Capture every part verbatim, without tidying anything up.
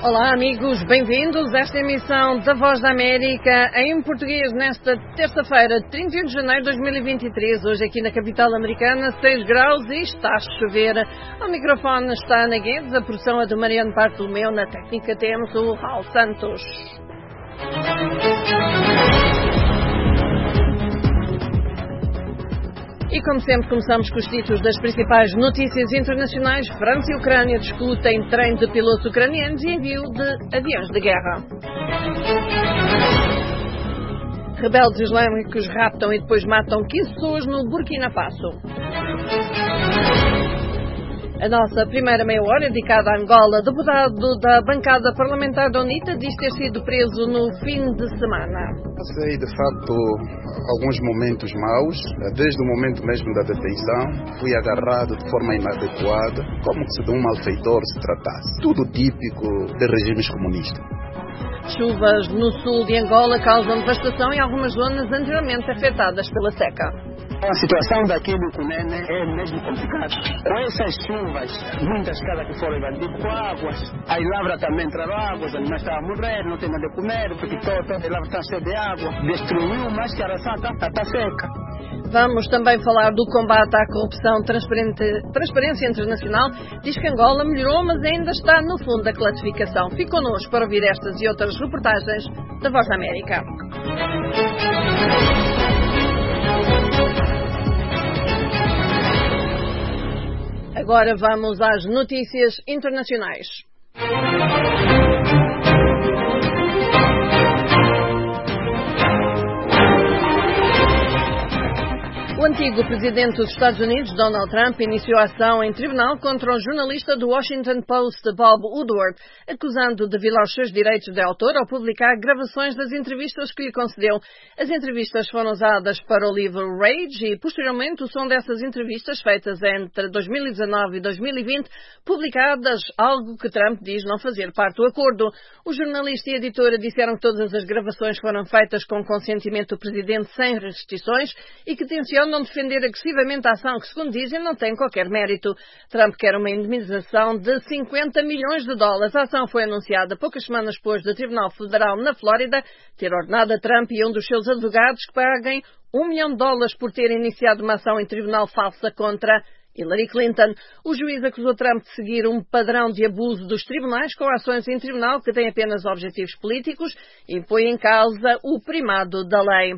Olá amigos, bem-vindos a esta emissão da Voz da América em português nesta terça-feira, trinta e um de janeiro de dois mil e vinte e três, hoje aqui na capital americana, seis graus e está a chover. Ao microfone está a Ana Guedes, a produção é do Mariano Bartolomeu, na técnica temos o Raul Santos. E como sempre começamos com os títulos das principais notícias internacionais. França e Ucrânia discutem treino de pilotos ucranianos e envio de aviões de guerra. Rebeldes islâmicos raptam e depois matam quinze pessoas no Burkina Faso. A nossa primeira meia hora é dedicada a Angola. Deputado da bancada parlamentar da UNITA diz ter sido preso no fim de semana. Passei, de facto, alguns momentos maus. Desde o momento mesmo da detenção, fui agarrado de forma inadequada, como se de um malfeitor se tratasse. Tudo típico de regimes comunistas. Chuvas no sul de Angola causam devastação em algumas zonas anteriormente afetadas pela seca. A situação daqui do Cunene é mesmo complicada. Com essas chuvas, muitas casas que foram invadidas com águas, as lavras também entraram água, os animais estavam a morrer, não tem nada de comer, porque todas as lavras estão cheias de água. Destruiu, mas que a ração está, está seca. Vamos também falar do combate à corrupção. Transparência Internacional diz que Angola melhorou, mas ainda está no fundo da classificação. Fique connosco para ouvir estas e outras reportagens da Voz da América. Agora vamos às notícias internacionais. O antigo presidente dos Estados Unidos, Donald Trump, iniciou a ação em tribunal contra o jornalista do Washington Post, Bob Woodward, acusando de violar os seus direitos de autor ao publicar gravações das entrevistas que lhe concedeu. As entrevistas foram usadas para o livro Rage e, posteriormente, o som dessas entrevistas, feitas entre dois mil e dezanove e dois mil e vinte, publicadas, algo que Trump diz não fazer parte do acordo. O jornalista e a editora disseram que todas as gravações foram feitas com consentimento do presidente sem restrições e que tencionam defender agressivamente a ação que, segundo dizem, não tem qualquer mérito. Trump quer uma indemnização de cinquenta milhões de dólares. A ação foi anunciada poucas semanas depois do Tribunal Federal na Flórida ter ordenado a Trump e um dos seus advogados que paguem um milhão de dólares por ter iniciado uma ação em tribunal falsa contra Hillary Clinton. O juiz acusou Trump de seguir um padrão de abuso dos tribunais com ações em tribunal que têm apenas objetivos políticos e põe em causa o primado da lei.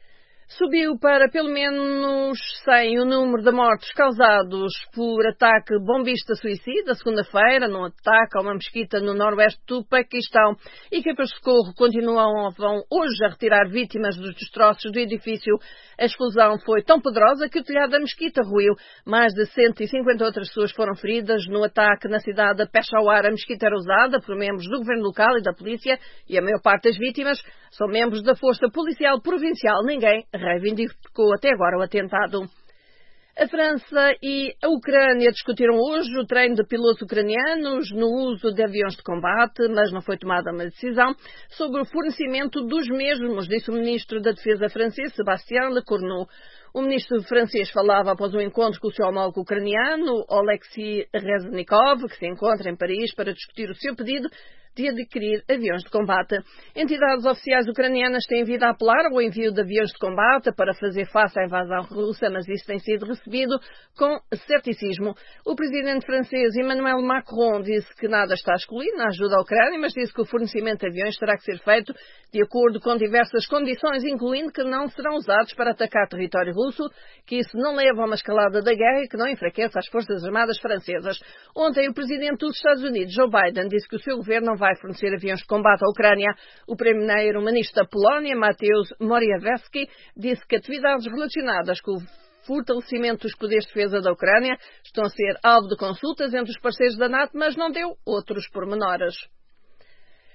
Subiu para pelo menos cem o número de mortos causados por ataque bombista-suicida, segunda-feira, num ataque a uma mesquita no noroeste do Paquistão. Equipas de socorro continuam vão hoje a retirar vítimas dos destroços do edifício. A explosão foi tão poderosa que o telhado da mesquita ruiu. Mais de cento e cinquenta outras pessoas foram feridas no ataque na cidade de Peshawar. A mesquita era usada por membros do governo local e da polícia e a maior parte das vítimas são membros da Força Policial Provincial. Ninguém reivindicou até agora o atentado. A França e a Ucrânia discutiram hoje o treino de pilotos ucranianos no uso de aviões de combate, mas não foi tomada uma decisão sobre o fornecimento dos mesmos, disse o ministro da Defesa francês, Sébastien Lecornu. O ministro francês falava após um encontro com o seu homólogo ucraniano, Oleksiy Reznikov, que se encontra em Paris para discutir o seu pedido de adquirir aviões de combate. Entidades oficiais ucranianas têm vindo a apelar ao envio de aviões de combate para fazer face à invasão russa, mas isso tem sido recebido com ceticismo. O presidente francês Emmanuel Macron disse que nada está excluído na ajuda à Ucrânia, mas disse que o fornecimento de aviões terá que ser feito de acordo com diversas condições, incluindo que não serão usados para atacar território russo, que isso não leva a uma escalada da guerra e que não enfraquece as forças armadas francesas. Ontem, o presidente dos Estados Unidos, Joe Biden, disse que o seu governo não vai fornecer aviões de combate à Ucrânia. O primeiro-ministro da Polónia, Mateusz Morawiecki, disse que atividades relacionadas com o fortalecimento dos poderes de defesa da Ucrânia estão a ser alvo de consultas entre os parceiros da NATO, mas não deu outros pormenores.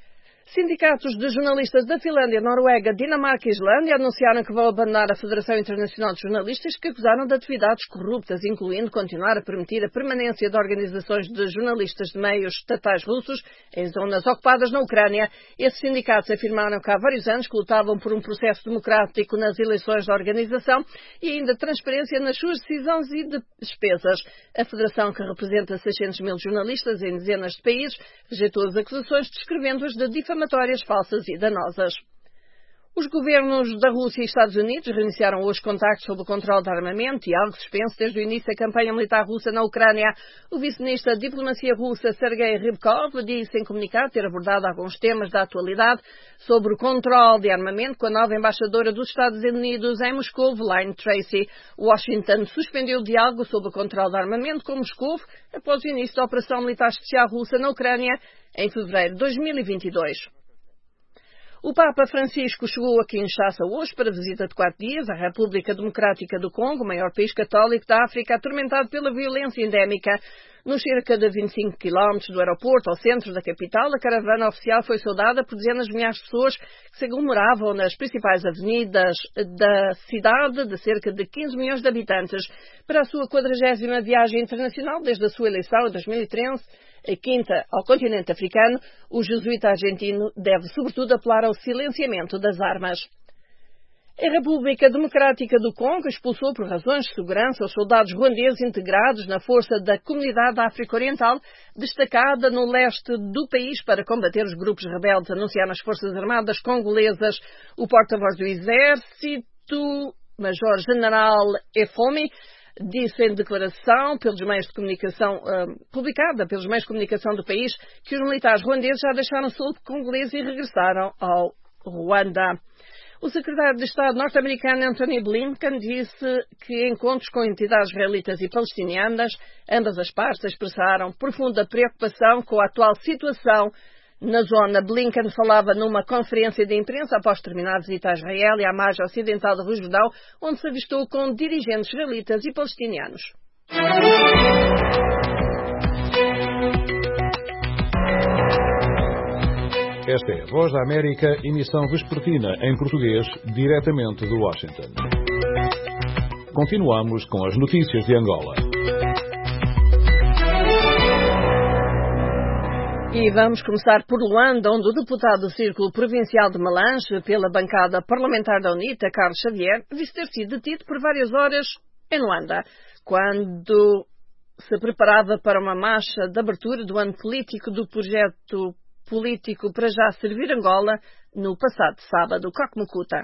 Sindicatos de jornalistas da Finlândia, Noruega, Dinamarca e Islândia anunciaram que vão abandonar a Federação Internacional de Jornalistas, que acusaram de atividades corruptas, incluindo continuar a permitir a permanência de organizações de jornalistas de meios estatais russos em zonas ocupadas na Ucrânia. Esses sindicatos afirmaram que há vários anos que lutavam por um processo democrático nas eleições da organização e ainda transparência nas suas decisões e despesas. A Federação, que representa seiscentos mil jornalistas em dezenas de países, rejeitou as acusações, descrevendo-as de difamatórias falsas e danosas. Os governos da Rússia e Estados Unidos reiniciaram hoje contactos sobre o controle de armamento e algo suspenso desde o início da campanha militar russa na Ucrânia. O vice-ministro da Diplomacia russa, Sergei Rybkov, disse em comunicado ter abordado alguns temas da atualidade sobre o controle de armamento com a nova embaixadora dos Estados Unidos em Moscou, Lynne Tracy. Washington suspendeu o diálogo sobre o controle de armamento com Moscou após o início da operação militar especial russa na Ucrânia em fevereiro de dois mil e vinte e dois. O Papa Francisco chegou a Kinshasa hoje para visita de quatro dias à República Democrática do Congo, o maior país católico da África, atormentado pela violência endémica. Nos cerca de vinte e cinco quilómetros do aeroporto ao centro da capital, a caravana oficial foi saudada por dezenas de milhares de pessoas que se aglomeravam nas principais avenidas da cidade, de cerca de quinze milhões de habitantes, para a sua quadragésima viagem internacional desde a sua eleição em dois mil e treze. A quinta ao continente africano, o jesuíta argentino deve sobretudo apelar ao silenciamento das armas. A República Democrática do Congo expulsou por razões de segurança os soldados ruandeses integrados na força da Comunidade da África Oriental, destacada no leste do país para combater os grupos rebeldes, anunciaram as Forças Armadas congolesas. O porta-voz do Exército, Major-General Efome, disse em declaração pelos meios de comunicação, uh, publicada pelos meios de comunicação do país, que os militares ruandeses já deixaram o sul congolês e regressaram ao Ruanda. O secretário de Estado norte-americano Antony Blinken disse que encontros com entidades israelitas e palestinianas, ambas as partes expressaram profunda preocupação com a atual situação na zona. Blinken falava numa conferência de imprensa após terminar a visita a Israel e à margem ocidental do Rio Jordão, onde se avistou com dirigentes israelitas e palestinianos. Esta é a Voz da América, emissão vespertina em português, diretamente de Washington. Continuamos com as notícias de Angola. E vamos começar por Luanda, onde o deputado do Círculo Provincial de Malange, pela bancada parlamentar da UNITA, Carlos Xavier, disse ter sido detido por várias horas em Luanda, quando se preparava para uma marcha de abertura do ano político do projeto político para já servir Angola no passado sábado. Cocmucuta.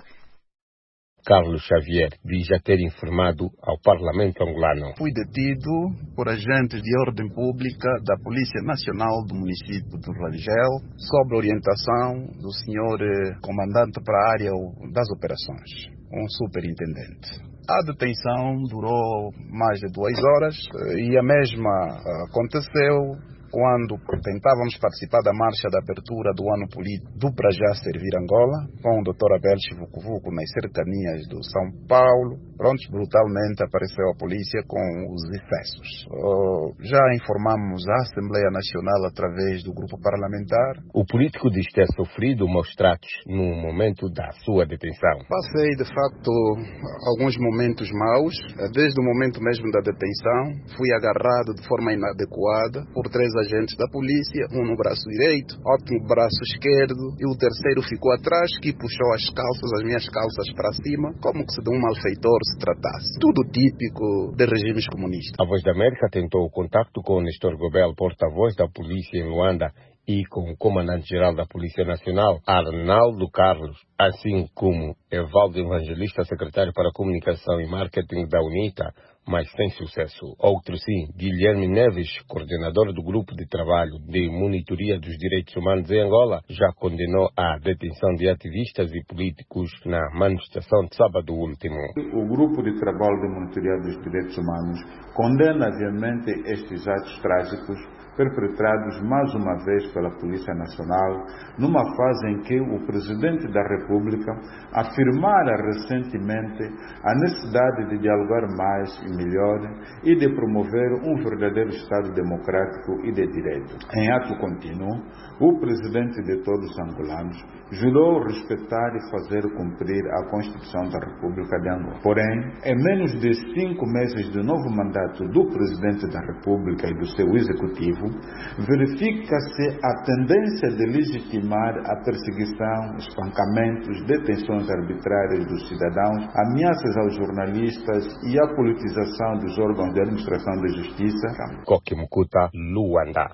Carlos Xavier diz já ter informado ao Parlamento angolano. Fui detido por agentes de ordem pública da Polícia Nacional do município do Rangel, sob orientação do senhor comandante para a área das operações, um superintendente. A detenção durou mais de duas horas e a mesma aconteceu quando tentávamos participar da marcha de abertura do ano político do Pra Já Servir Angola, com o doutor Abel Chivucuvuco nas cercanias do São Paulo. Pronto, brutalmente apareceu a polícia com os excessos. Uh, já informamos a Assembleia Nacional através do grupo parlamentar. O político diz ter sofrido maus tratos no momento da sua detenção. Passei, de facto, alguns momentos maus. Desde o momento mesmo da detenção, fui agarrado de forma inadequada por três agentes da polícia, um no braço direito, outro no braço esquerdo, e o terceiro ficou atrás, que puxou as calças, as minhas calças para cima, como que se de um malfeitor se tratasse. Tudo típico de regimes comunistas. A Voz da América tentou o contacto com o Nestor Gobel, porta-voz da polícia em Luanda, e com o comandante-geral da Polícia Nacional, Arnaldo Carlos, assim como Evaldo Evangelista, secretário para Comunicação e Marketing da UNITA, mas sem sucesso. Outro sim, Guilherme Neves, coordenador do Grupo de Trabalho de Monitoria dos Direitos Humanos em Angola, já condenou a detenção de ativistas e políticos na manifestação de sábado último. O Grupo de Trabalho de Monitoria dos Direitos Humanos condena viamente estes atos trágicos perpetrados mais uma vez pela Polícia Nacional, numa fase em que o Presidente da República afirmara recentemente a necessidade de dialogar mais e melhor e de promover um verdadeiro Estado democrático e de direito. Em ato contínuo, o presidente de todos os angolanos jurou respeitar e fazer cumprir a Constituição da República de Angola. Porém, em menos de cinco meses de novo mandato do presidente da República e do seu executivo, verifica-se a tendência de legitimar a perseguição, espancamentos, detenções arbitrárias dos cidadãos, ameaças aos jornalistas e a politização dos órgãos de administração da justiça. Kokimukuta, Luanda.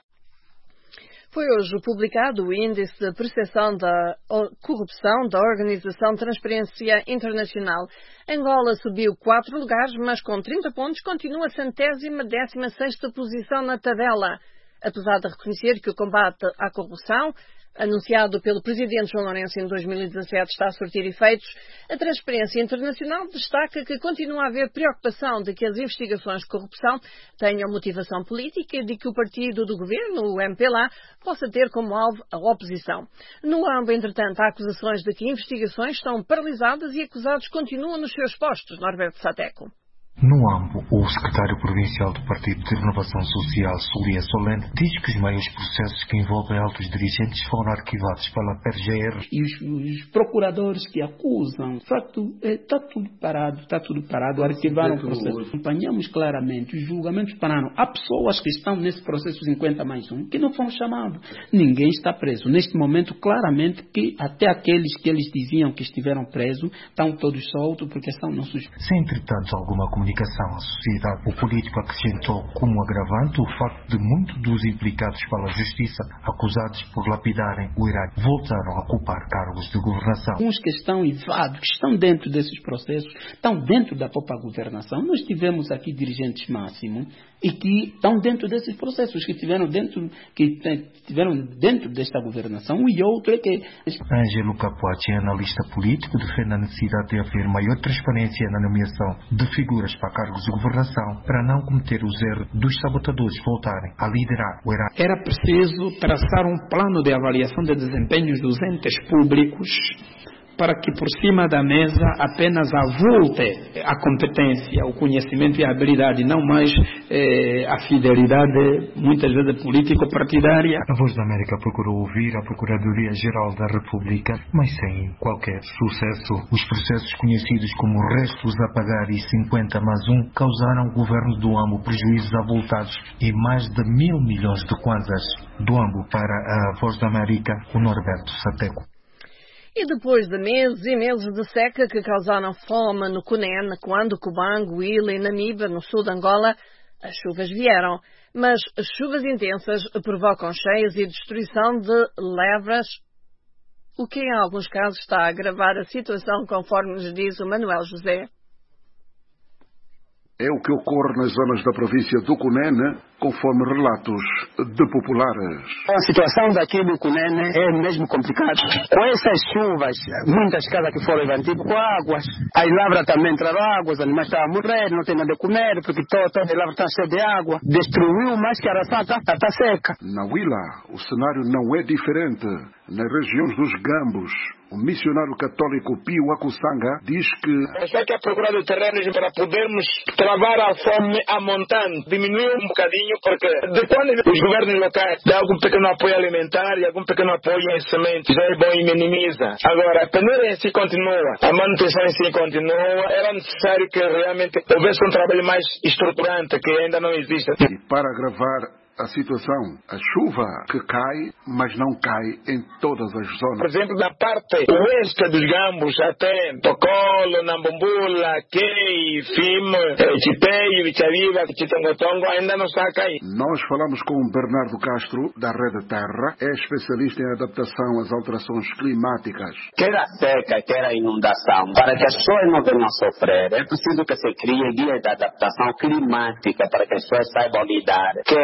Foi hoje publicado o Índice de Percepção da Corrupção da Organização Transparência Internacional. Angola subiu quatro lugares, mas com trinta pontos continua a centésima décima sexta posição na tabela. Apesar de reconhecer que o combate à corrupção, anunciado pelo presidente João Lourenço em dois mil e dezassete, está a surtir efeitos, a Transparência Internacional destaca que continua a haver preocupação de que as investigações de corrupção tenham motivação política e de que o partido do governo, o M P L A, possa ter como alvo a oposição. No âmbito, entretanto, há acusações de que investigações estão paralisadas e acusados continuam nos seus postos. Norberto Sateco. No AMBO, o secretário provincial do Partido de Renovação Social, Solia Solene, diz que os maiores processos que envolvem altos dirigentes foram arquivados pela P R G R. E os, os procuradores que acusam, de facto, está tudo parado, está tudo parado, arquivaram o processo. Acompanhamos claramente, os julgamentos pararam. Há pessoas que estão nesse processo cinquenta mais um que não foram chamados. Ninguém está preso. Neste momento, claramente, que até aqueles que eles diziam que estiveram presos, estão todos soltos porque são nossos. Se, entretanto, alguma comunicação à sociedade, o político acrescentou como agravante o facto de muitos dos implicados pela justiça, acusados por lapidarem o Iraque, voltaram a ocupar cargos de governação. Uns que estão ivados, que estão dentro desses processos, estão dentro da própria governação. Nós tivemos aqui dirigentes máximos e que estão dentro desses processos, que estiveram dentro, que tiveram dentro desta governação, e outro é que... Ângelo Capoati, analista político, defende a necessidade de haver maior transparência na nomeação de figuras para cargos de governação, para não cometer os erros dos sabotadores voltarem a liderar o Iraque. Era preciso traçar um plano de avaliação de desempenhos dos entes públicos para que por cima da mesa apenas avulte a competência, o conhecimento e a habilidade, não mais eh, a fidelidade, muitas vezes político-partidária. A Voz da América procurou ouvir a Procuradoria-Geral da República, mas sem qualquer sucesso. Os processos conhecidos como restos a pagar e cinquenta mais um causaram ao governo do AMBO prejuízos avultados e mais de mil milhões de kwanzas. Do AMBO para a Voz da América, o Norberto Sateco. E depois de meses e meses de seca que causaram fome no Cunene, Cuando, Cubango, Ilha e Namibe, no sul de Angola, as chuvas vieram. Mas as chuvas intensas provocam cheias e destruição de lavras, o que em alguns casos está a agravar a situação, conforme nos diz o Manuel José. É o que ocorre nas zonas da província do Cunene, conforme relatos de populares. A situação daqui do Cunene é mesmo complicada. Com essas chuvas, muitas casas que foram invadidas com águas, as lavras também entraram água, os animais estavam a morrer, não tem nada de comer, porque toda, toda a lavra está cheia de água. Destruiu, mas que a araçá está tá, tá seca. Na Huila, o cenário não é diferente. Nas regiões dos Gambos, o missionário católico Pio Akusanga diz que... É só que a procura de terrenos para podermos travar a fome a montante. Diminuiu um bocadinho, porque de quando os governos locais dão algum pequeno apoio alimentar e algum pequeno apoio em sementes, já é bom e minimiza. Agora, a peneira em si continua, a manutenção em si continua. Era necessário que realmente houvesse um trabalho mais estruturante, que ainda não existe. E para agravar a situação, a chuva que cai, mas não cai em todas as zonas. Por exemplo, na parte oeste dos Gambos, até Tocolo, Nambumbula, Kei, Fim, Chiteio, Vichaviva, Chitongotongo, ainda não está a cair. Nós falamos com Bernardo Castro, da Rede Terra, é especialista em adaptação às alterações climáticas. Quer a seca, quer a inundação, para que as pessoas não venham a sofrer, é preciso que se crie guias de adaptação climática para que as pessoas saibam lidar, quer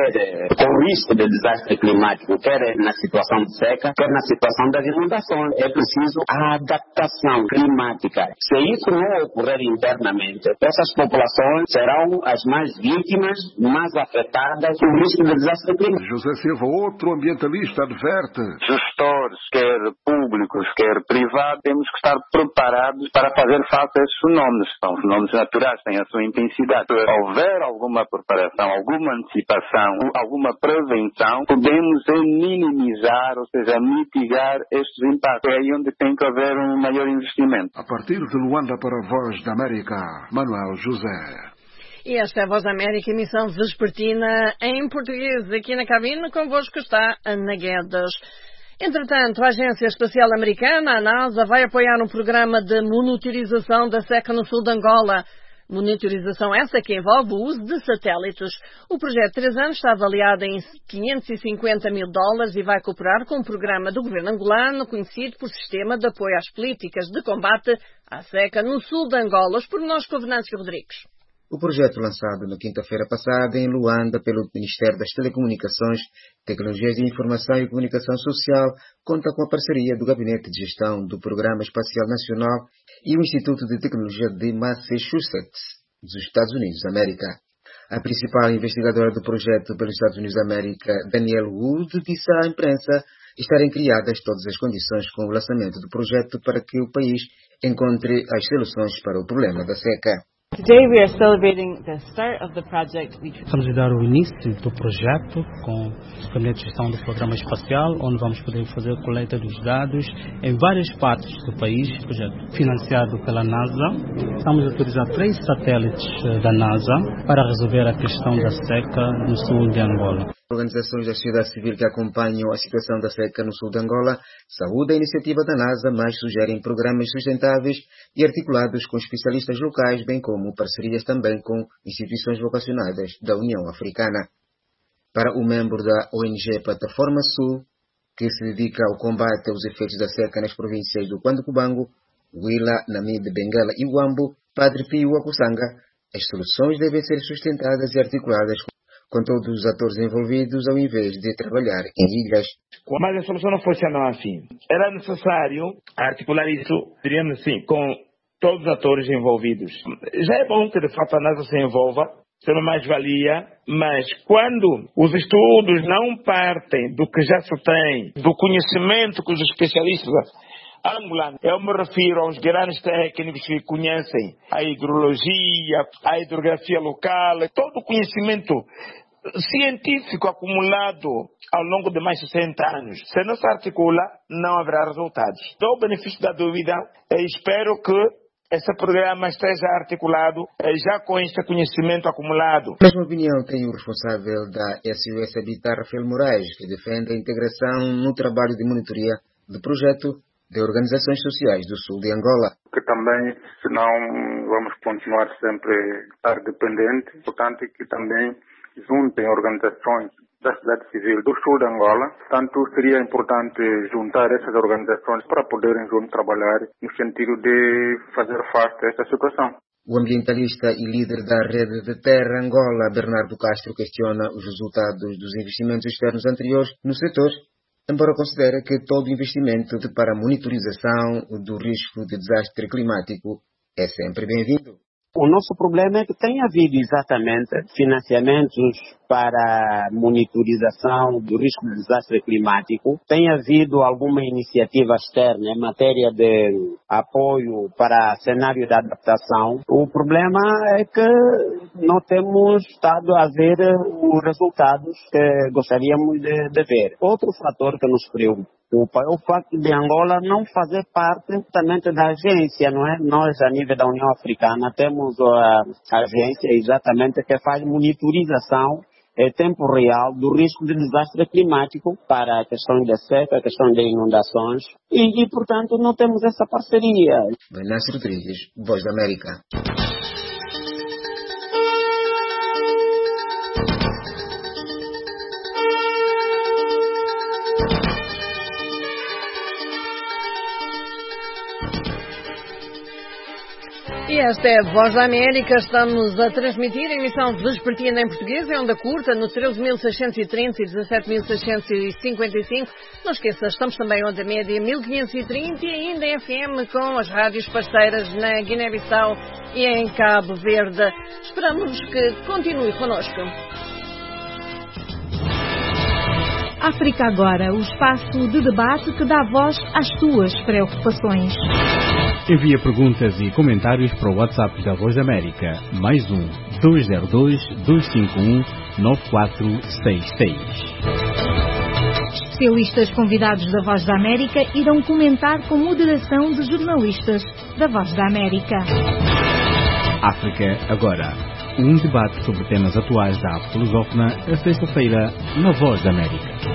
com risco de desastre climático, quer na situação de seca, quer na situação das inundações. É preciso a adaptação climática. Se isso não ocorrer internamente, essas populações serão as mais vítimas, mais afetadas com risco de desastre climático. José Silva, outro ambientalista, adverte. Gestores, quer públicos, quer privados, temos que estar preparados para fazer face a esses fenómenos. São fenómenos naturais, têm a sua intensidade. Se houver alguma preparação, alguma antecipação, alguma prevenção, podemos minimizar, ou seja, mitigar estes impactos. É aí onde tem que haver um maior investimento. A partir de Luanda para a Voz da América, Manuel José. E esta é a Voz da América, emissão vespertina em português. Aqui na cabine, convosco está Ana Guedes. Entretanto, a Agência Espacial Americana, a NASA, vai apoiar um programa de monitorização da seca no sul de Angola. Monitorização essa que envolve o uso de satélites. O projeto de três anos está avaliado em quinhentos e cinquenta mil dólares e vai cooperar com um programa do governo angolano conhecido por Sistema de Apoio às Políticas de Combate à Seca no sul de Angola. Os pormenores com Venâncio Rodrigues. O projeto lançado na quinta-feira passada em Luanda pelo Ministério das Telecomunicações, Tecnologias de Informação e Comunicação Social conta com a parceria do Gabinete de Gestão do Programa Espacial Nacional e o Instituto de Tecnologia de Massachusetts, dos Estados Unidos da América. A principal investigadora do projeto pelos Estados Unidos da América, Danielle Wood, disse à imprensa estarem criadas todas as condições com o lançamento do projeto para que o país encontre as soluções para o problema da seca. Today we are celebrating the start of the project. Estamos a dar o início do projeto com o Gabinete de Gestão do Programa Espacial, onde vamos poder fazer a coleta dos dados em várias partes do país. Projeto financiado pela NASA. Estamos a utilizar três satélites da NASA para resolver a questão da seca no sul de Angola. Organizações da sociedade civil que acompanham a situação da seca no sul de Angola saúdam a iniciativa da NASA, mas sugerem programas sustentáveis e articulados com especialistas locais, bem como parcerias também com instituições vocacionadas da União Africana. Para o membro da O N G Plataforma Sul, que se dedica ao combate aos efeitos da seca nas províncias do Cubango, Huila, Namibe, Benguela e Huambo, Padre Pio Akusanga, as soluções devem ser sustentadas e articuladas com todos os atores envolvidos, ao invés de trabalhar em ilhas. Mas a solução não funciona assim. Era necessário articular isso, diríamos assim, com todos os atores envolvidos. Já é bom que, de fato, a NASA se envolva, ser uma mais-valia, mas quando os estudos não partem do que já se tem, do conhecimento que os especialistas angolanos, eu me refiro aos grandes técnicos que conhecem a hidrologia, a hidrografia local, todo o conhecimento científico acumulado ao longo de mais de sessenta anos. Se não se articula, não haverá resultados. Dou o benefício da dúvida e espero que esse programa esteja articulado já com este conhecimento acumulado. A mesma opinião tem o responsável da S O S Habitat, Rafael Moraes, que defende a integração no trabalho de monitoria do projeto de organizações sociais do sul de Angola. Que também, senão vamos continuar sempre a estar dependentes, portanto que também juntem organizações da sociedade civil do sul de Angola. Portanto, seria importante juntar essas organizações para poderem juntos trabalhar no sentido de fazer face a esta situação. O ambientalista e líder da Rede de Terra Angola, Bernardo Castro, questiona os resultados dos investimentos externos anteriores no setor, embora considere que todo investimento para a monitorização do risco de desastre climático é sempre bem-vindo. O nosso problema é que tem havido exatamente financiamentos para monitorização do risco de desastre climático. Tem havido alguma iniciativa externa em matéria de apoio para cenário de adaptação. O problema é que não temos estado a ver os resultados que gostaríamos de, de ver. Outro fator que nos preocupa é o facto de Angola não fazer parte exatamente da agência, não é? Nós, a nível da União Africana, temos a agência exatamente que faz monitorização em tempo real do risco de desastre climático para a questão da seca, a questão de inundações e, e portanto, não temos essa parceria. Venâncio Rodrigues, Voz da América. E esta é a Voz da América. Estamos a transmitir a emissão vespertina em português, em onda curta, no treze mil seiscentos e trinta e dezassete mil seiscentos e cinquenta e cinco. Não esqueça, estamos também em onda média mil quinhentos e trinta e ainda em F M com as rádios parceiras na Guiné-Bissau e em Cabo Verde. Esperamos que continue connosco. África Agora, o espaço de debate que dá voz às suas preocupações. Envie perguntas e comentários para o WhatsApp da Voz da América, mais um, dois zero dois, dois cinco um, nove quatro seis seis. Especialistas convidados da Voz da América irão comentar com moderação de jornalistas da Voz da América. África Agora, um debate sobre temas atuais da arte lusófona, a sexta-feira, na Voz da América.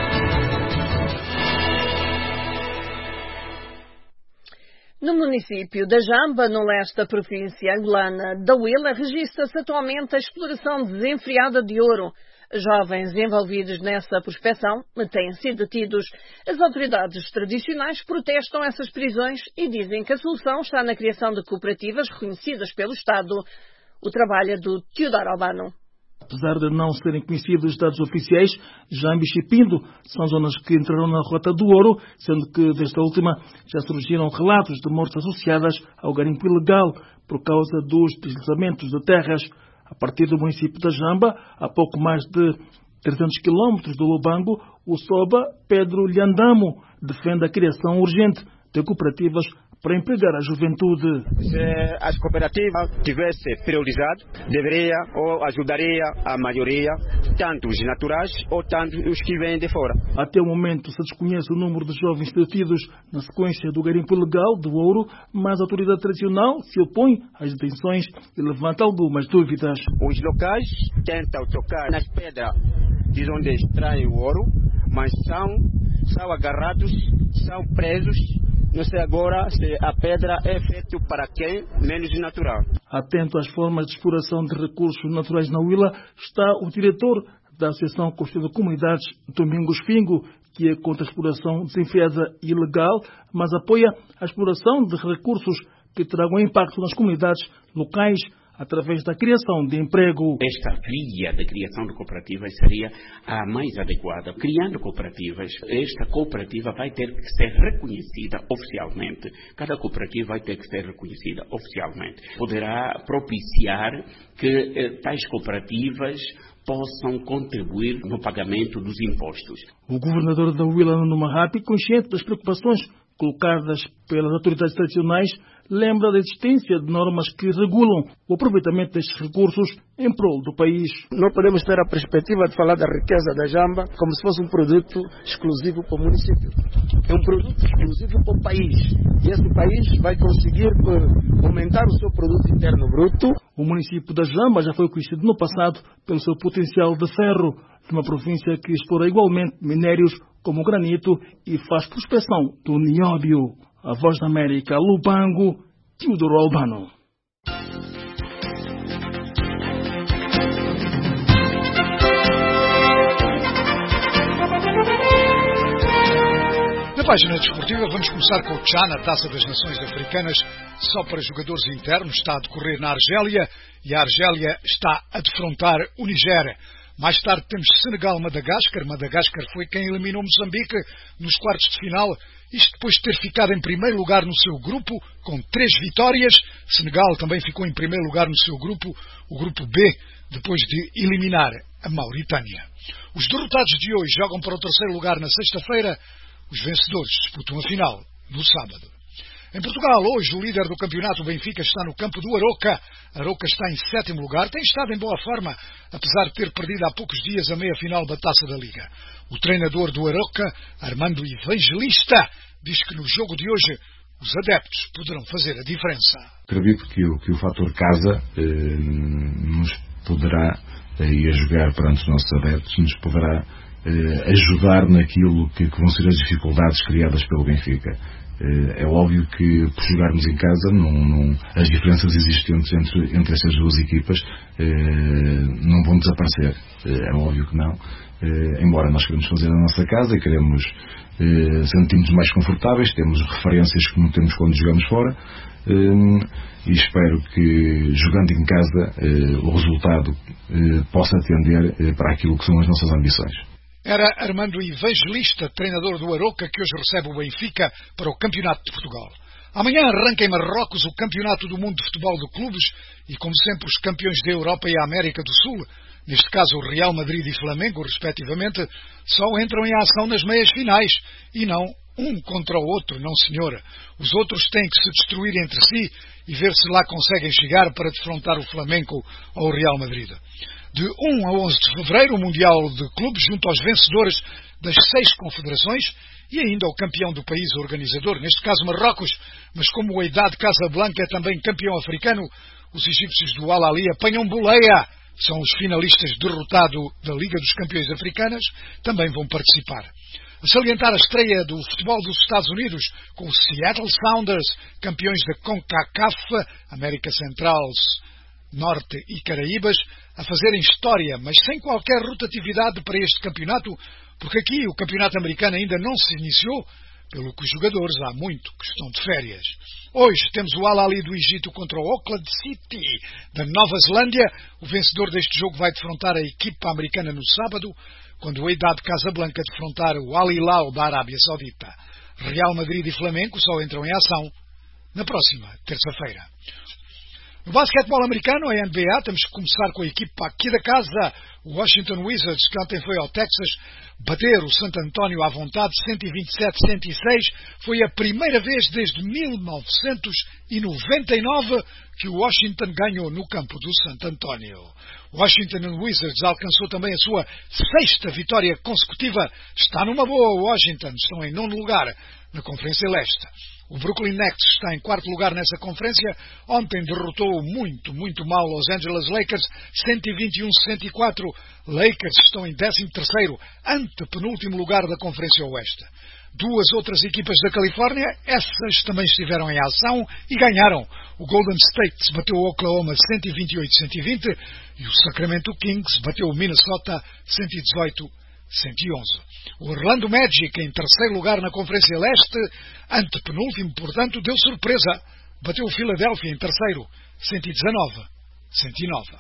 No município da Jamba, no leste da província angolana da Huila, registra-se atualmente a exploração desenfreada de ouro. Jovens envolvidos nessa prospecção têm sido detidos. As autoridades tradicionais protestam essas prisões e dizem que a solução está na criação de cooperativas reconhecidas pelo Estado. O trabalho é do Teodoro Albano. Apesar de não serem conhecidos os dados oficiais, Jamba e Chipindo são zonas que entraram na rota do ouro, sendo que desta última já surgiram relatos de mortes associadas ao garimpo ilegal por causa dos deslizamentos de terras. A partir do município da Jamba, a pouco mais de trezentos quilómetros do Lubango, o Soba Pedro Lhandamo defende a criação urgente de cooperativas para empregar a juventude. Se as cooperativas tivessem priorizado, deveria ou ajudaria a maioria, tanto os naturais ou tanto os que vêm de fora. Até o momento se desconhece o número de jovens detidos na sequência do garimpo ilegal do ouro, mas a autoridade tradicional se opõe às detenções e levanta algumas dúvidas. Os locais tentam tocar nas pedras de onde extraem o ouro, mas são, são agarrados, são presos. Não sei agora se a pedra é feita para quem, menos natural. Atento às formas de exploração de recursos naturais na Huila está o diretor da Associação Construção de Comunidades, Domingos Fingo, que é contra a exploração desenfreada e ilegal, mas apoia a exploração de recursos que tragam impacto nas comunidades locais, através da criação de emprego. Esta via de criação de cooperativas seria a mais adequada. Criando cooperativas, esta cooperativa vai ter que ser reconhecida oficialmente. Cada cooperativa vai ter que ser reconhecida oficialmente. Poderá propiciar que eh, tais cooperativas possam contribuir no pagamento dos impostos. O governador da Huila, Nuno Marrapi, consciente das preocupações colocadas pelas autoridades tradicionais, lembra da existência de normas que regulam o aproveitamento destes recursos em prol do país. Não podemos ter a perspectiva de falar da riqueza da Jamba como se fosse um produto exclusivo para o município. É um produto exclusivo para o país. E esse país vai conseguir aumentar o seu produto interno bruto. O município da Jamba já foi conhecido no passado pelo seu potencial de ferro, de uma província que explora igualmente minérios como o granito e faz prospecção do nióbio. A Voz da América, Lubango, Teodoro Albano. Na página desportiva vamos começar com o Tchá na Taça das Nações Africanas, só para jogadores internos, está a decorrer na Argélia e a Argélia está a defrontar o Nigéria. Mais tarde temos Senegal-Madagascar. Madagascar foi quem eliminou Moçambique nos quartos de final, isto depois de ter ficado em primeiro lugar no seu grupo, com três vitórias. Senegal também ficou em primeiro lugar no seu grupo, o grupo B, depois de eliminar a Mauritânia. Os derrotados de hoje jogam para o terceiro lugar na sexta-feira. Os vencedores disputam a final no sábado. Em Portugal, hoje, o líder do campeonato, o Benfica, está no campo do Aroca. Aroca está em sétimo lugar, tem estado em boa forma, apesar de ter perdido há poucos dias a meia-final da Taça da Liga. O treinador do Aroca, Armando Evangelista, diz que no jogo de hoje os adeptos poderão fazer a diferença. Acredito que o, que o fator casa eh, nos poderá, eh, ir a jogar perante os nossos adeptos, nos poderá eh, ajudar naquilo que, que vão ser as dificuldades criadas pelo Benfica. Eh, é óbvio que por jogarmos em casa não, não, as diferenças existentes entre, entre essas duas equipas eh, não vão desaparecer. Eh, é óbvio que não. Eh, embora nós queremos fazer na nossa casa e queremos eh, sentirmos mais confortáveis, temos referências que não temos quando jogamos fora. Um, e espero que, jogando em casa, uh, o resultado uh, possa atender uh, para aquilo que são as nossas ambições. Era Armando Evangelista, treinador do Aroca, que hoje recebe o Benfica para o Campeonato de Portugal. Amanhã arranca em Marrocos o Campeonato do Mundo de Futebol de Clubes e, como sempre, os campeões da Europa e a América do Sul, neste caso o Real Madrid e Flamengo, respectivamente, só entram em ação nas meias finais e não um contra o outro, não senhora. Os outros têm que se destruir entre si e ver se lá conseguem chegar para defrontar o Flamengo ou o Real Madrid. De um a onze de fevereiro, o Mundial de Clubes junto aos vencedores das seis confederações e ainda o campeão do país organizador, neste caso Marrocos, mas como o Wydad Casablanca é também campeão africano, os egípcios do Al Ahly apanham boleia. São os finalistas derrotados da Liga dos Campeões Africanas, também vão participar. A salientar a estreia do futebol dos Estados Unidos com os Seattle Sounders, campeões da CONCACAF, América Central, Norte e Caraíbas, a fazerem história, mas sem qualquer rotatividade para este campeonato, porque aqui o campeonato americano ainda não se iniciou, pelo que os jogadores há muito que estão de férias. Hoje temos o Al Ahly do Egito contra o Auckland City da Nova Zelândia. O vencedor deste jogo vai defrontar a equipa americana no sábado, quando o Wydad Casablanca defrontar o Al Hilal da Arábia Saudita. Real Madrid e Flamengo só entram em ação na próxima terça-feira. No basquetebol americano, a N B A, temos que começar com a equipa aqui da casa, o Washington Wizards, que ontem foi ao Texas bater o San Antonio à vontade, cento e vinte e sete a cento e seis. Foi a primeira vez desde mil novecentos e noventa e nove que o Washington ganhou no campo do San Antonio. O Washington Wizards alcançou também a sua sexta vitória consecutiva. Está numa boa, o Washington. Estão em nono lugar na Conferência Leste. O Brooklyn Nets está em quarto lugar nessa conferência. Ontem derrotou muito, muito mal Los Angeles Lakers, cento e vinte e um a cento e quatro. Lakers estão em décimo terceiro, antepenúltimo lugar da Conferência Oeste. Duas outras equipas da Califórnia, essas também estiveram em ação e ganharam. O Golden State bateu o Oklahoma cento e vinte e oito a cento e vinte e o Sacramento Kings bateu o Minnesota cento e dezoito a cento e onze. O Orlando Magic, em terceiro lugar na Conferência Leste, antepenúltimo, portanto, deu surpresa. Bateu o Philadelphia em terceiro, cento e dezanove a cento e nove.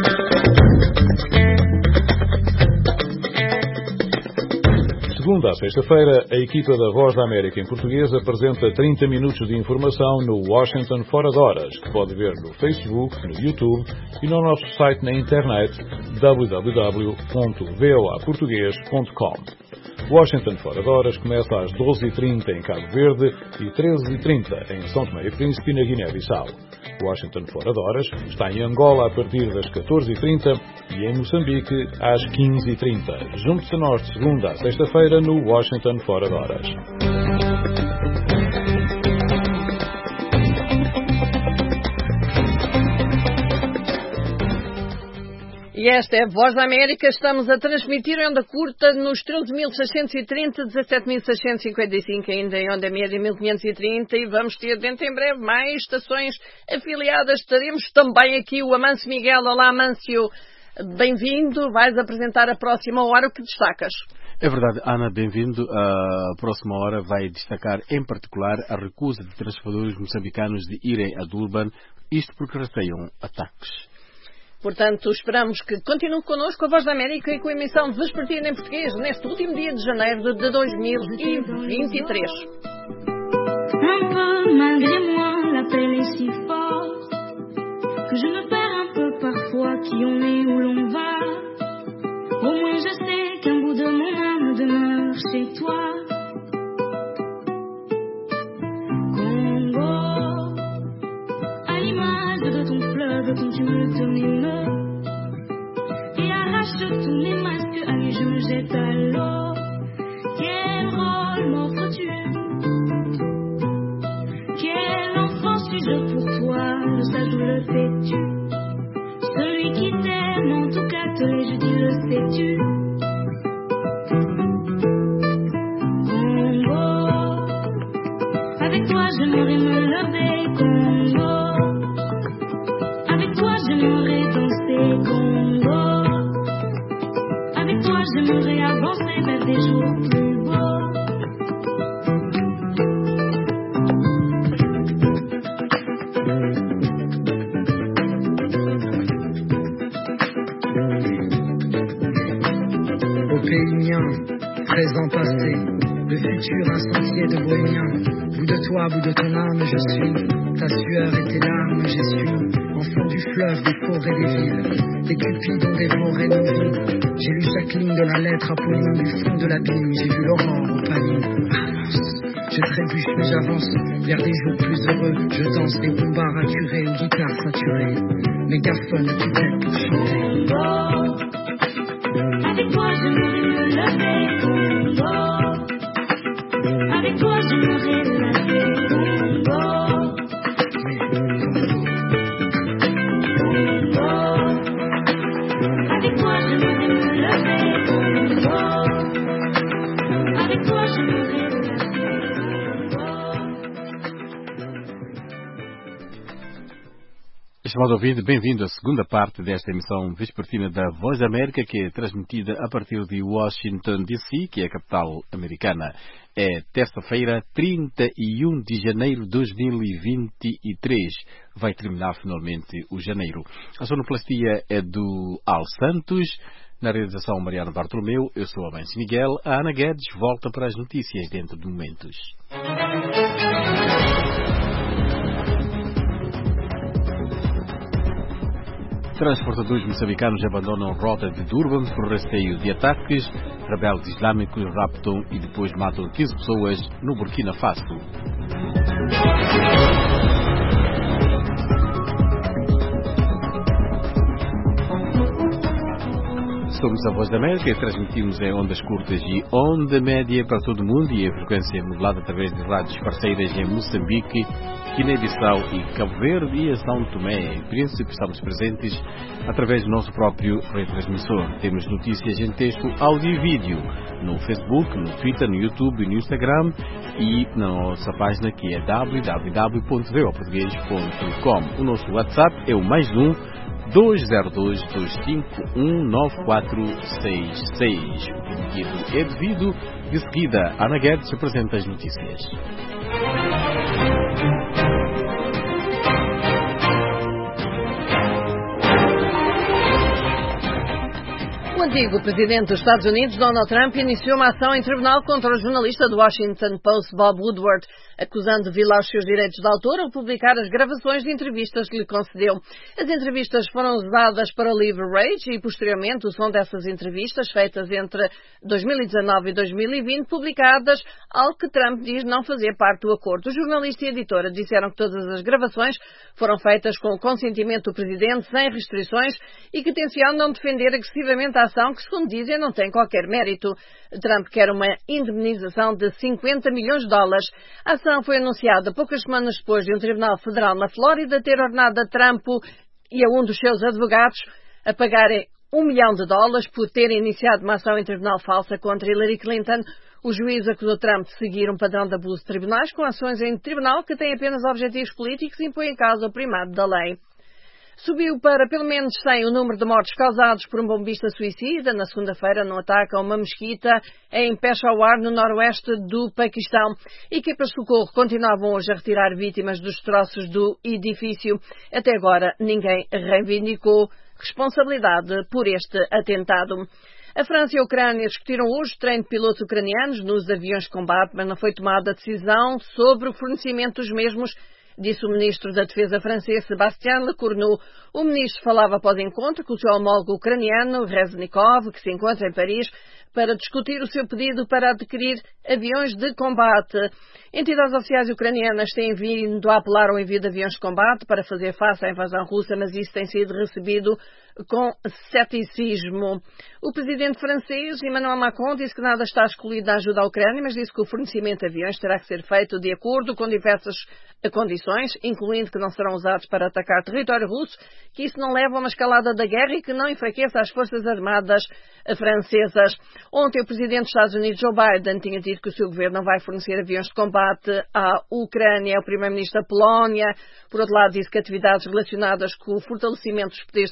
Segunda a sexta-feira, a equipa da Voz da América em português apresenta trinta minutos de informação no Washington Fora de Horas, que pode ver no Facebook, no YouTube e no nosso site na internet w w w ponto v o a português ponto com. Washington Fora de Horas começa às doze e trinta em Cabo Verde e treze e trinta em São Tomé e Príncipe e na Guiné-Bissau. Washington Fora de Horas está em Angola a partir das catorze e trinta e em Moçambique às quinze e trinta. Junte-se a nós de segunda a sexta-feira no Washington Fora de Horas. E esta é a Voz da América. Estamos a transmitir em onda curta nos treze mil seiscentos e trinta, dezassete mil seiscentos e cinquenta e cinco, ainda em onda média mil quinhentos e trinta, e vamos ter dentro em breve mais estações afiliadas. Teremos também aqui o Amâncio Miguel. Olá, Amâncio. Bem-vindo. Vais apresentar a próxima hora. O que destacas? É verdade, Ana, bem-vindo. A próxima hora vai destacar, em particular, a recusa de transbordadores moçambicanos de irem a Durban, isto porque receiam ataques. Portanto, esperamos que continue connosco a Voz da América e com a emissão vespertina em português neste último dia de janeiro de dois mil e vinte e três. Un peu malgré moi, l'appel est si fort que je me perds un peu parfois qui on est où l'on va. Au moins je sais qu'un bout de mon âme demeure chez toi. Congo, à l'image de ton fleuve quand tu me domines et arrache tous mes masques, allez je me jette à l'eau. Quel rôle m'offres-tu? Quel enfant suis-je pour toi? Le sage ou le têtu? Celui qui t'aime, en tout cas te l'ai-je dit, le sais-tu? des jours plus beaux. Au pays mien, présent passé, le futur un sentier de bohémien. Bout de toi, bout de ton âme, je suis. Ta sueur et tes larmes, j'essuie. Enfant du fleuve, des forêts, des villes. Des cupides ont dévoré nos vies. J'ai lu chaque ligne de la lettre Apolline du fond de l'abîme. J'ai vu l'aurore au panier. Je trébuche mais j'avance vers des jours plus heureux. Je danse des bombas raturés aux guitares saturées. Mégaphone peut-être pour chanter. Avec toi j'aimerais me lever Congo. Avec toi j'aimerais me lever Congo. Congo. Avec toi j'aimerais me lever Congo. Avec toi j'aimerais me lever Estimado ouvinte, bem-vindo à segunda parte desta emissão vespertina da Voz da América, que é transmitida a partir de Washington, D C, que é a capital americana. É terça-feira, trinta e um de janeiro de dois mil e vinte e três. Vai terminar finalmente o janeiro. A sonoplastia é do Al Santos. Na realização, Mariano Bartolomeu. Eu sou Amancio Miguel. A Ana Guedes volta para as notícias dentro de momentos. Transportadores moçambicanos abandonam rota de Durban por receio de ataques. Rebeldes islâmicos raptam e depois matam quinze pessoas no Burkina Faso. Somos a Voz da América e transmitimos em ondas curtas e onda média para todo o mundo e em frequência modulada através de rádios parceiras em Moçambique, Guiné-Bissau e Cabo Verde e a São Tomé e Príncipe. Estamos presentes através do nosso próprio retransmissor. Temos notícias em texto, áudio e vídeo no Facebook, no Twitter, no YouTube e no Instagram e na nossa página que é w w w ponto v o português ponto com. O nosso WhatsApp é o mais um dois zero dois, dois cinco um, nove quatro seis seis. O pedido é devido. De seguida, Ana Guedes apresenta as notícias. O antigo presidente dos Estados Unidos, Donald Trump, iniciou uma ação em tribunal contra o jornalista do Washington Post, Bob Woodward, acusando de violar os seus direitos de autor ao publicar as gravações de entrevistas que lhe concedeu. As entrevistas foram usadas para o livro Rage e, posteriormente, o som dessas entrevistas, feitas entre dois mil e dezanove e dois mil e vinte, publicadas, algo que Trump diz não fazer parte do acordo. O jornalista e a editora disseram que todas as gravações foram feitas com o consentimento do presidente, sem restrições, e que tencionam defender agressivamente a ação que, segundo dizem, não tem qualquer mérito. Trump quer uma indemnização de cinquenta milhões de dólares. A ação foi anunciada poucas semanas depois de um tribunal federal na Flórida ter ordenado a Trump e a um dos seus advogados a pagarem um milhão de dólares por terem iniciado uma ação em tribunal falsa contra Hillary Clinton. O juiz acusou Trump de seguir um padrão de abuso de tribunais com ações em tribunal que têm apenas objetivos políticos e impõem em causa o primado da lei. Subiu para pelo menos cem o número de mortes causados por um bombista suicida na segunda-feira num ataque a uma mesquita em Peshawar, no noroeste do Paquistão. Equipas de socorro continuavam hoje a retirar vítimas dos destroços do edifício. Até agora ninguém reivindicou responsabilidade por este atentado. A França e a Ucrânia discutiram hoje o treino de pilotos ucranianos nos aviões de combate, mas não foi tomada a decisão sobre o fornecimento dos mesmos, disse o ministro da Defesa francês, Sébastien Lecornu. O ministro falava após encontro com o seu homólogo ucraniano, Reznikov, que se encontra em Paris, para discutir o seu pedido para adquirir aviões de combate. Entidades oficiais ucranianas têm vindo a apelar ao envio de aviões de combate para fazer face à invasão russa, mas isso tem sido recebido com ceticismo. O presidente francês, Emmanuel Macron, disse que nada está excluído da ajuda à Ucrânia, mas disse que o fornecimento de aviões terá que ser feito de acordo com diversas condições, incluindo que não serão usados para atacar território russo, que isso não leva a uma escalada da guerra e que não enfraqueça as forças armadas francesas. Ontem o presidente dos Estados Unidos, Joe Biden, tinha dito que o seu governo não vai fornecer aviões de combate à Ucrânia. O primeiro-ministro da Polónia, por outro lado, disse que atividades relacionadas com o fortalecimento dos poderes de defesa da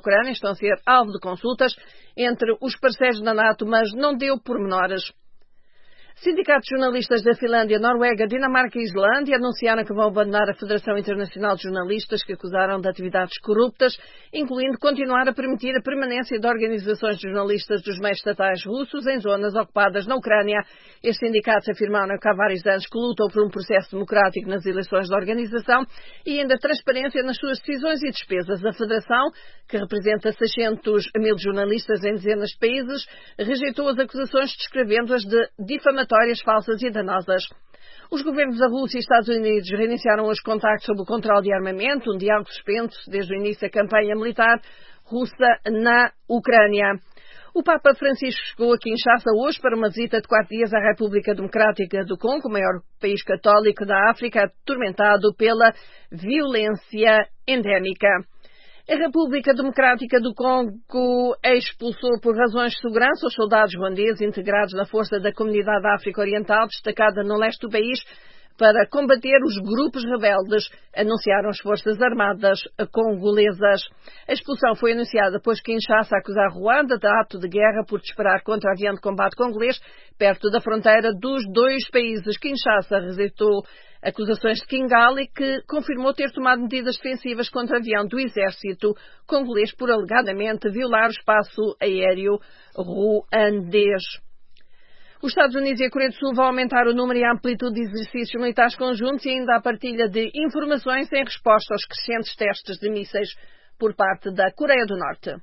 Ucrânia estão a ser alvo de consultas entre os parceiros da NATO, mas não deu pormenores. Sindicatos de jornalistas da Finlândia, Noruega, Dinamarca e Islândia anunciaram que vão abandonar a Federação Internacional de Jornalistas, que acusaram de atividades corruptas, incluindo continuar a permitir a permanência de organizações de jornalistas dos meios estatais russos em zonas ocupadas na Ucrânia. Estes sindicatos afirmaram que há vários anos que lutam por um processo democrático nas eleições da organização e ainda transparência nas suas decisões e despesas. A Federação, que representa seiscentos mil jornalistas em dezenas de países, rejeitou as acusações, descrevendo-as de difamatórias, falsas e danosas. Os governos da Rússia e Estados Unidos reiniciaram os contactos sobre o controle de armamento, um diálogo suspenso desde o início da campanha militar russa na Ucrânia. O Papa Francisco chegou a Kinshasa hoje para uma visita de quatro dias à República Democrática do Congo, o maior país católico da África, atormentado pela violência endémica. A República Democrática do Congo expulsou por razões de segurança os soldados ruandeses integrados na Força da Comunidade da África Oriental, destacada no leste do país, para combater os grupos rebeldes, anunciaram as Forças Armadas congolesas. A expulsão foi anunciada depois que Kinshasa acusar Ruanda de ato de guerra por disparar contra o avião de combate congolês perto da fronteira dos dois países. Kinshasa rejeitou acusações de Kigali, que confirmou ter tomado medidas defensivas contra o avião do exército congolês por alegadamente violar o espaço aéreo ruandês. Os Estados Unidos e a Coreia do Sul vão aumentar o número e a amplitude de exercícios militares conjuntos e ainda a partilha de informações em resposta aos crescentes testes de mísseis por parte da Coreia do Norte.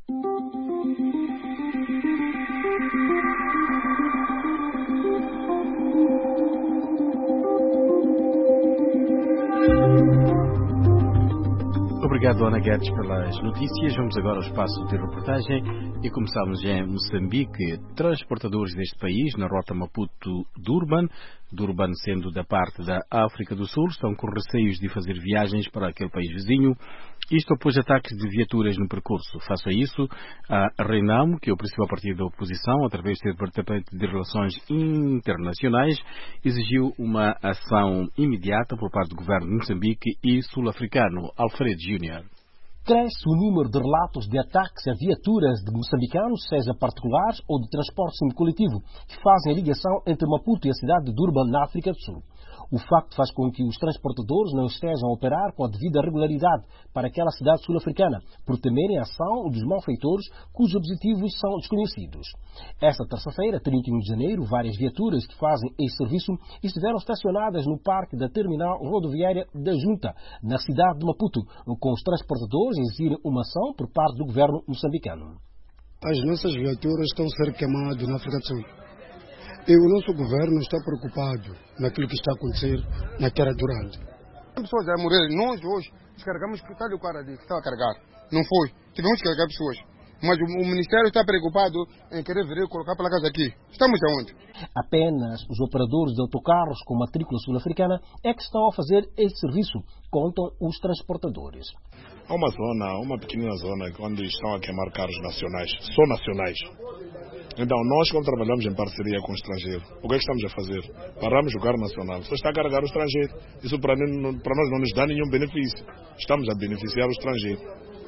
Obrigado, Ana Guedes, pelas notícias. Vamos agora ao espaço de reportagem e começamos em Moçambique. Transportadores deste país, na rota Maputo-Durban, Durban sendo da parte da África do Sul, estão com receios de fazer viagens para aquele país vizinho. Isto após ataques de viaturas no percurso. Face a isso, a Renamo, que é o principal partido da oposição, através do Departamento de Relações Internacionais, exigiu uma ação imediata por parte do governo de Moçambique e sul-africano. Alfredo Júnior. Cresce o número de relatos de ataques a viaturas de moçambicanos, seja particulares ou de transporte semicoletivo, que fazem a ligação entre Maputo e a cidade de Durban, na África do Sul. O facto faz com que os transportadores não estejam a operar com a devida regularidade para aquela cidade sul-africana, por temerem a ação dos malfeitores cujos objetivos são desconhecidos. Esta terça-feira, trinta e um de janeiro, várias viaturas que fazem esse serviço estiveram estacionadas no parque da terminal rodoviária da Junta, na cidade de Maputo, com os transportadores a exigirem uma ação por parte do governo moçambicano. As nossas viaturas estão a ser queimadas na África do Sul. E o nosso governo está preocupado naquilo que está a acontecer na terra durante. As pessoas a morrer, nós hoje descarregamos que está o cara ali que estava a carregar. Não foi. Tivemos que carregar pessoas. Mas o, o Ministério está preocupado em querer vir colocar placas aqui. Estamos aonde? Apenas os operadores de autocarros com matrícula sul-africana é que estão a fazer este serviço, contam os transportadores. Há uma zona, uma pequena zona, onde estão a queimar carros nacionais, só nacionais. Então, nós, como trabalhamos em parceria com o estrangeiro, o que é que estamos a fazer? Paramos o carro nacional, só está a carregar o estrangeiro. Isso para, para nós não nos dá nenhum benefício. Estamos a beneficiar o estrangeiro.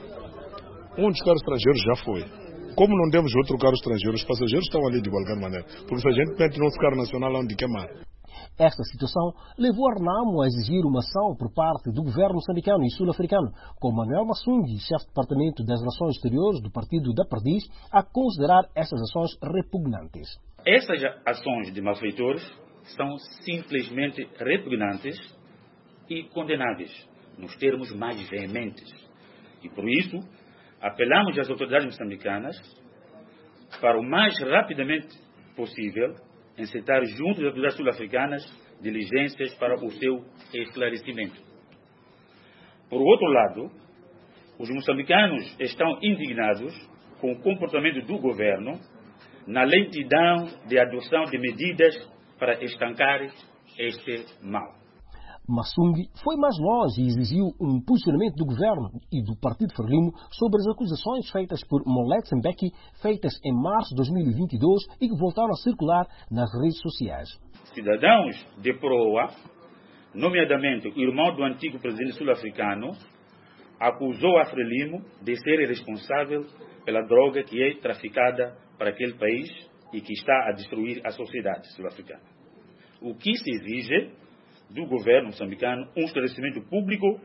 Um dos carros estrangeiros já foi. Como não temos outro carro estrangeiro, os passageiros estão ali de qualquer maneira. Porque se a gente mete nosso carro nacional, onde queimar? Esta situação levou a Renamo a exigir uma ação por parte do governo moçambicano e sul-africano, com Manuel Massungi, chefe de departamento das Relações Exteriores do Partido da Perdiz, a considerar essas ações repugnantes. Essas ações de malfeitores são simplesmente repugnantes e condenáveis, nos termos mais veementes. E por isso, apelamos às autoridades moçambicanas para o mais rapidamente possível encetar junto às autoridades sul-africanas diligências para o seu esclarecimento. Por outro lado, os moçambicanos estão indignados com o comportamento do governo na lentidão de adoção de medidas para estancar este mal. Massungi foi mais longe e exigiu um posicionamento do governo e do Partido Frelimo sobre as acusações feitas por Molet Mbeki, feitas em março de dois mil e vinte e dois e que voltaram a circular nas redes sociais. Cidadãos de proa, nomeadamente o irmão do antigo presidente sul-africano, acusou a Frelimo de ser responsável pela droga que é traficada para aquele país e que está a destruir a sociedade sul-africana. O que se exige do governo moçambicano um esclarecimento público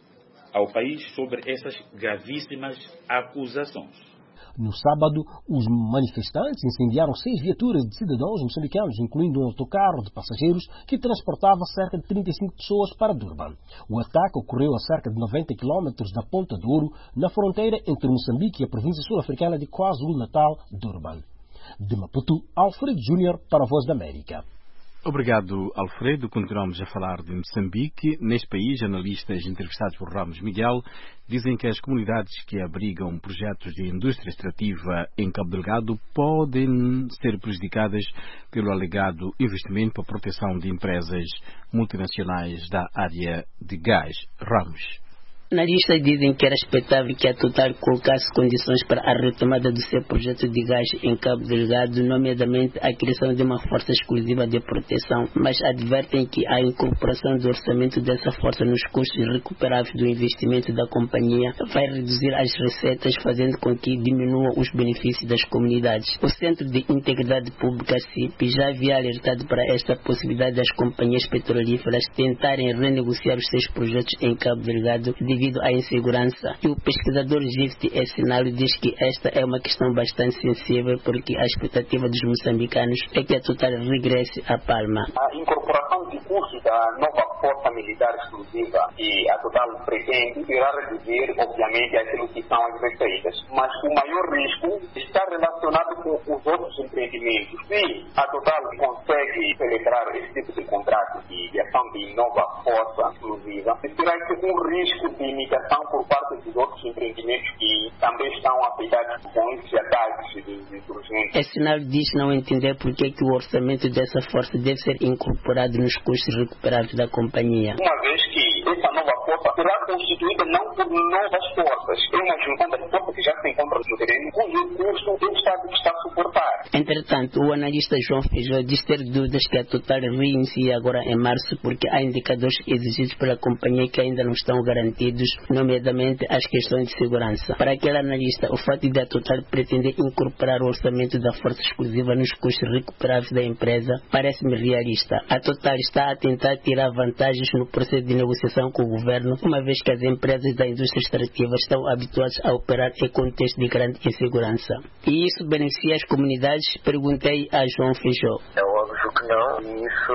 ao país sobre essas gravíssimas acusações. No sábado, os manifestantes incendiaram seis viaturas de cidadãos moçambicanos, incluindo um autocarro de passageiros que transportava cerca de trinta e cinco pessoas para Durban. O ataque ocorreu a cerca de noventa quilómetros da Ponta do Ouro, na fronteira entre Moçambique e a província sul-africana de KwaZulu-Natal, Durban. De Maputo, Alfredo Júnior para a Voz da América. Obrigado, Alfredo. Continuamos a falar de Moçambique. Neste país, analistas entrevistados por Ramos Miguel dizem que as comunidades que abrigam projetos de indústria extrativa em Cabo Delgado podem ser prejudicadas pelo alegado investimento para a proteção de empresas multinacionais da área de gás. Ramos. Analistas dizem que era expectável que a Total colocasse condições para a retomada do seu projeto de gás em Cabo Delgado, nomeadamente a criação de uma força exclusiva de proteção, mas advertem que a incorporação do orçamento dessa força nos custos recuperáveis do investimento da companhia vai reduzir as receitas, fazendo com que diminuam os benefícios das comunidades. O Centro de Integridade Pública, C I P, já havia alertado para esta possibilidade das companhias petrolíferas tentarem renegociar os seus projetos em Cabo Delgado devido à insegurança. E o pesquisador Gift Essinalo diz que esta é uma questão bastante sensível, porque a expectativa dos moçambicanos é que a Total regresse a Palma. A incorporação de custos da nova força militar exclusiva que a Total pretende irá reduzir, obviamente, aquilo que são as receitas. Mas o maior risco está relacionado com os outros empreendimentos. Se a Total consegue celebrar esse tipo de contrato de ação de nova força exclusiva, terá um risco de imitação por parte dos outros empreendimentos que também estão afetados com esses ataques de insurgentes. É sinal diz não entender por que o orçamento dessa força deve ser incorporado nos custos recuperados da companhia. Uma vez que essa nova força será constituída não por novas forças, é uma junção das forças que já se encontram no terreno, cujo custo o Estado está a suportar. Entretanto, o analista João Feijó diz ter dúvidas que a Total reinicie agora em março, porque há indicadores exigidos pela companhia que ainda não estão garantidos, nomeadamente as questões de segurança. Para aquele analista, o fato de a Total pretender incorporar o orçamento da força exclusiva nos custos recuperáveis da empresa parece-me realista. A Total está a tentar tirar vantagens no processo de negociação com o governo, uma vez que as empresas da indústria extrativa estão habituadas a operar em contexto de grande insegurança. E isso beneficia as comunidades? Perguntei a João Feijó. É óbvio que não, e isso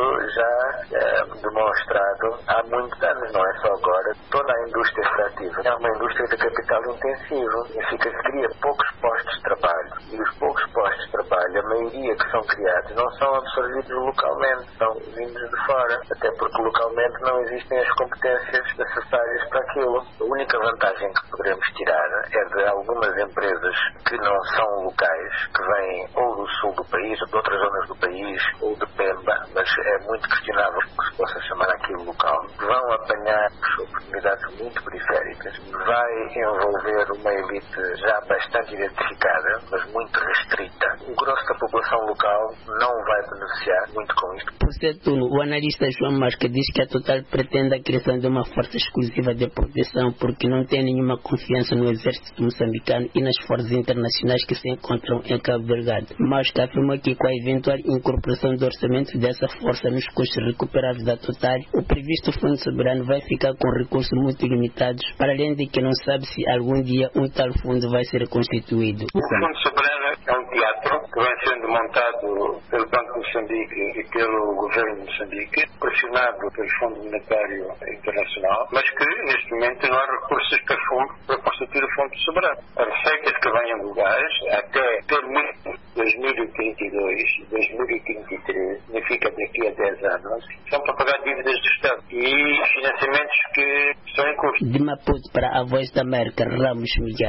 já é demonstrado há muitos anos, não é só agora. Toda a indústria extrativa é uma indústria de capital intensivo, significa que cria poucos postos de trabalho. E os poucos postos de trabalho, a maioria que são criados, não são absorvidos localmente, são vindos de fora, até porque localmente não existem as competências necessárias para aquilo. A única vantagem que poderemos tirar é de algumas empresas que não são locais, que vêm ou do sul do país, ou de outras zonas do país, ou de Pemba, mas é muito questionável que se possa chamar aquilo local. Vão apanhar oportunidades muito periféricas, vai envolver uma elite já bastante identificada, mas muito restrita. O grosso da população local não vai beneficiar muito com isto. Por ser turno, o analista João Marca diz que a Total pretende a criação de uma força exclusiva de proteção porque não tem nenhuma confiança no exército moçambicano e nas forças internacionais que se encontram em Cabo Delgado. Mas que afirma que com a eventual incorporação do orçamento dessa força nos custos recuperáveis da Total, o previsto Fundo Soberano vai ficar com recursos muito limitados, para além de que não sabe se algum dia um tal fundo vai ser constituído. O Fundo Soberano é um teatro que vem sendo montado pelo Banco de Moçambique e pelo governo de Moçambique, pressionado pelo Fundo Monetário Internacional, mas que neste momento não há recursos para, fundo, para constituir o Fundo Soberano. As receitas que venham do gás até termino dois mil e trinta e dois, dois mil e trinta e três, significa daqui a dez anos, são para pagar dívidas do Estado e financiamentos que estão em curso. De Maputo para a Voz da América, Ramos Miguel.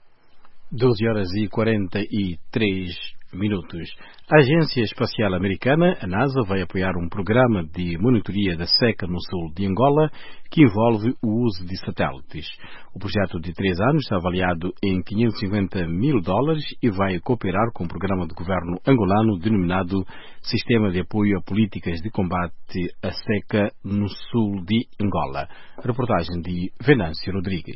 doze horas e quarenta e três minutos. A Agência Espacial Americana, a NASA, vai apoiar um programa de monitoria da seca no sul de Angola que envolve o uso de satélites. O projeto de três anos está avaliado em quinhentos e cinquenta mil dólares e vai cooperar com o programa de governo angolano denominado Sistema de Apoio a Políticas de Combate à Seca no sul de Angola. A reportagem de Venâncio Rodrigues.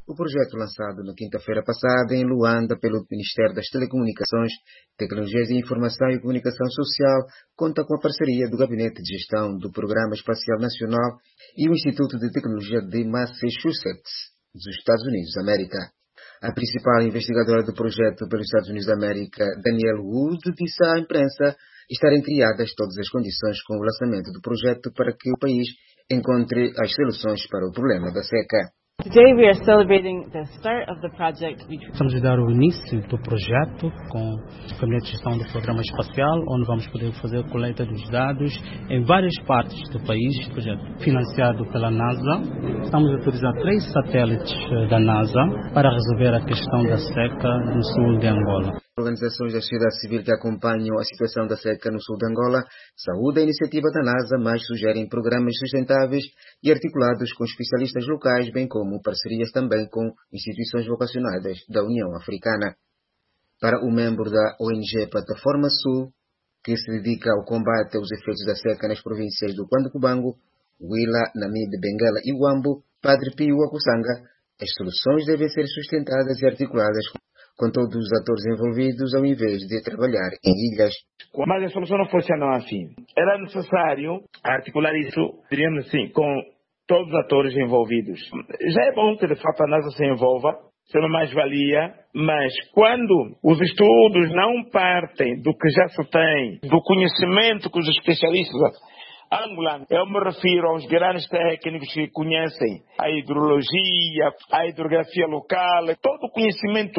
O projeto lançado na quinta-feira passada em Luanda pelo Ministério das Telecomunicações, Tecnologias de Informação e Comunicação Social conta com a parceria do Gabinete de Gestão do Programa Espacial Nacional e o Instituto de Tecnologia de Massachusetts, dos Estados Unidos da América. A principal investigadora do projeto pelos Estados Unidos da América, Danielle Wood, disse à imprensa estarem criadas todas as condições com o lançamento do projeto para que o país encontre as soluções para o problema da seca. Today we are celebrating the start of the project. Estamos a dar o início do projeto com o Gabinete de Gestão do Programa Espacial, onde vamos poder fazer a coleta dos dados em várias partes do país. Projeto financiado pela NASA. Estamos a utilizar três satélites da NASA para resolver a questão da seca no sul de Angola. Organizações da sociedade civil que acompanham a situação da seca no sul de Angola saúdam a iniciativa da NASA, mas sugerem programas sustentáveis e articulados com especialistas locais, bem como parcerias também com instituições vocacionadas da União Africana. Para o membro da O N G Plataforma Sul, que se dedica ao combate aos efeitos da seca nas províncias do Cubango, Huila, Namibe, Benguela e Huambo, Padre Pio Akusanga, as soluções devem ser sustentadas e articuladas com todos os atores envolvidos, ao invés de trabalhar em ilhas. Mas a solução não funcionou assim. Era necessário articular isso, diríamos assim, com todos os atores envolvidos. Já é bom que de fato a NASA se envolva, isso é uma mais-valia, mas quando os estudos não partem do que já se tem, do conhecimento que os especialistas angolanos, eu me refiro aos grandes técnicos que conhecem a hidrologia, a hidrografia local, todo o conhecimento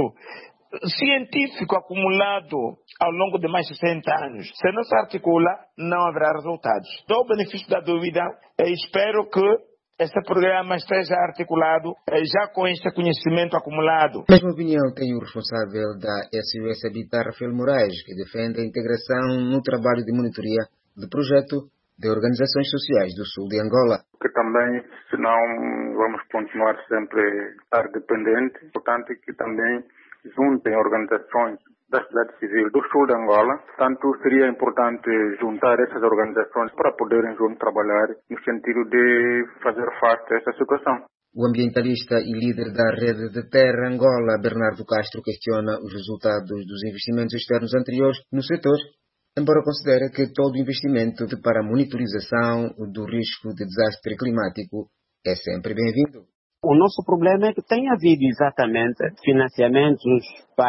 científico acumulado ao longo de mais de sessenta anos. Se não se articula, não haverá resultados. Dou o benefício da dúvida e espero que este programa esteja articulado já com este conhecimento acumulado. A mesma opinião tem o responsável da S O S Habitat, Rafael Moraes, que defende a integração no trabalho de monitoria do projeto de organizações sociais do sul de Angola. Que também, senão vamos continuar sempre a estar dependentes, portanto que também juntem organizações da sociedade civil do sul de Angola. Portanto, seria importante juntar essas organizações para poderem juntos trabalhar no sentido de fazer face a esta situação. O ambientalista e líder da Rede de Terra Angola, Bernardo Castro, questiona os resultados dos investimentos externos anteriores no setor, embora considere que todo investimento para a monitorização do risco de desastre climático é sempre bem-vindo. O nosso problema é que tem havido exatamente financiamentos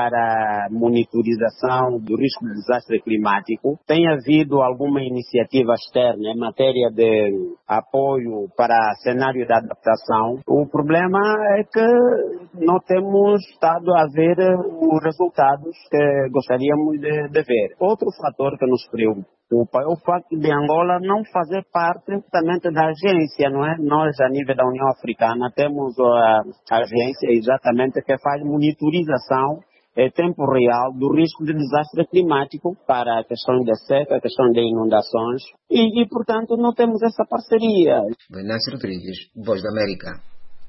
para monitorização do risco de desastre climático. Tem havido alguma iniciativa externa em matéria de apoio para cenário de adaptação. O problema é que não temos estado a ver os resultados que gostaríamos de, de ver. Outro fator que nos preocupa é o facto de Angola não fazer parte exatamente da agência, não é? Nós, a nível da União Africana, temos a, a agência exatamente que faz monitorização em tempo real do risco de desastre climático para a questão da seca, a questão de inundações e, e, portanto, não temos essa parceria. Venâncio Rodrigues, Voz da América.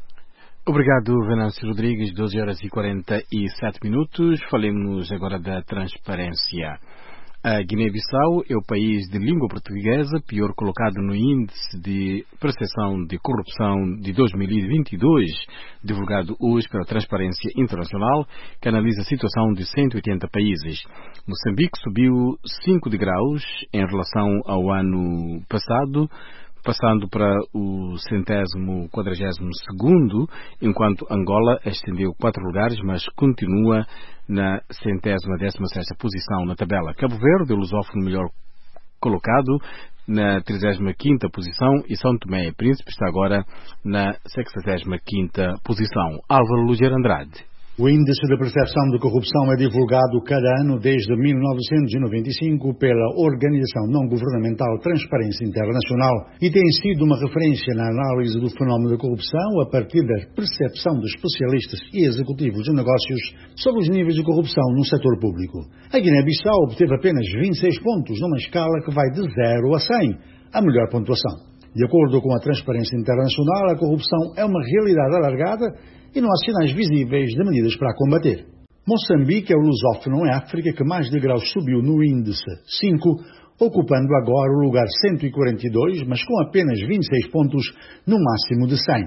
Obrigado, Venâncio Rodrigues, doze horas e quarenta e sete minutos. Falemos agora da transparência. A Guiné-Bissau é o país de língua portuguesa pior colocado no Índice de Percepção de Corrupção de dois mil e vinte e dois, divulgado hoje pela Transparência Internacional, que analisa a situação de cento e oitenta países. Moçambique subiu cinco degraus em relação ao ano passado, passando para o centésimo quadragésimo segundo, enquanto Angola ascendeu quatro lugares, mas continua na centésima décima sexta posição na tabela. Cabo Verde, o lusófono melhor colocado, na trigésima quinta posição, e São Tomé e Príncipe está agora na sexagésima quinta posição. Álvaro Luger Andrade. O Índice de Percepção de Corrupção é divulgado cada ano desde mil novecentos e noventa e cinco pela organização não-governamental Transparência Internacional e tem sido uma referência na análise do fenómeno da corrupção a partir da percepção de especialistas e executivos de negócios sobre os níveis de corrupção no setor público. A Guiné-Bissau obteve apenas vinte e seis pontos numa escala que vai de zero a cem, a melhor pontuação. De acordo com a Transparência Internacional, a corrupção é uma realidade alargada e não há sinais visíveis de medidas para a combater. Moçambique é o lusófono em África que mais degraus subiu no índice cinco, ocupando agora o lugar cento e quarenta e dois, mas com apenas vinte e seis pontos no máximo de cem.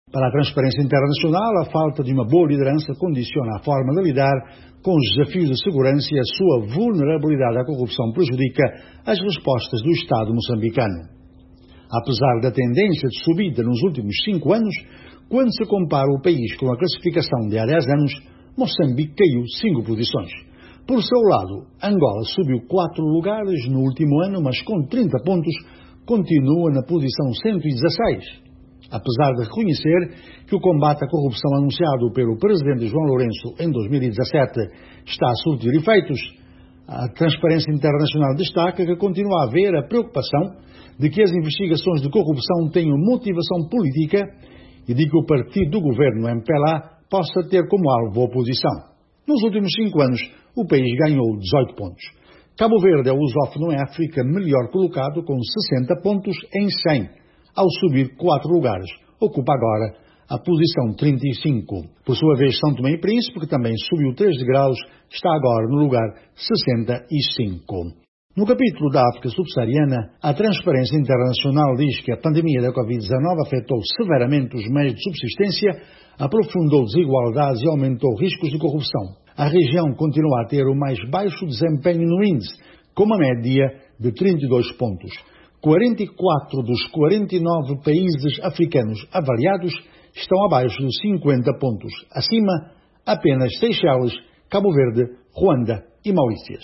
Para a Transparência Internacional, a falta de uma boa liderança condiciona a forma de lidar com os desafios de segurança e a sua vulnerabilidade à corrupção prejudica as respostas do Estado moçambicano. Apesar da tendência de subida nos últimos cinco anos, quando se compara o país com a classificação de há dez anos, Moçambique caiu cinco posições. Por seu lado, Angola subiu quatro lugares no último ano, mas com trinta pontos continua na posição cento e dezasseis. Apesar de reconhecer que o combate à corrupção anunciado pelo presidente João Lourenço em dois mil e dezassete está a surtir efeitos, a Transparência Internacional destaca que continua a haver a preocupação de que as investigações de corrupção tenham motivação política e de que o partido do governo M P L A possa ter como alvo a oposição. Nos últimos cinco anos, o país ganhou dezoito pontos. Cabo Verde é o lusófono em África melhor colocado com sessenta pontos em cem. Ao subir quatro lugares, ocupa agora a posição trinta e cinco. Por sua vez, São Tomé e Príncipe, que também subiu três degraus, está agora no lugar sessenta e cinco. No capítulo da África subsaariana, a Transparência Internacional diz que a pandemia da covid dezanove afetou severamente os meios de subsistência, aprofundou desigualdades e aumentou riscos de corrupção. A região continua a ter o mais baixo desempenho no índice, com uma média de trinta e dois pontos. quarenta e quatro dos quarenta e nove países africanos avaliados estão abaixo dos cinquenta pontos. Acima, apenas Seychelles, Cabo Verde, Ruanda e Maurícias.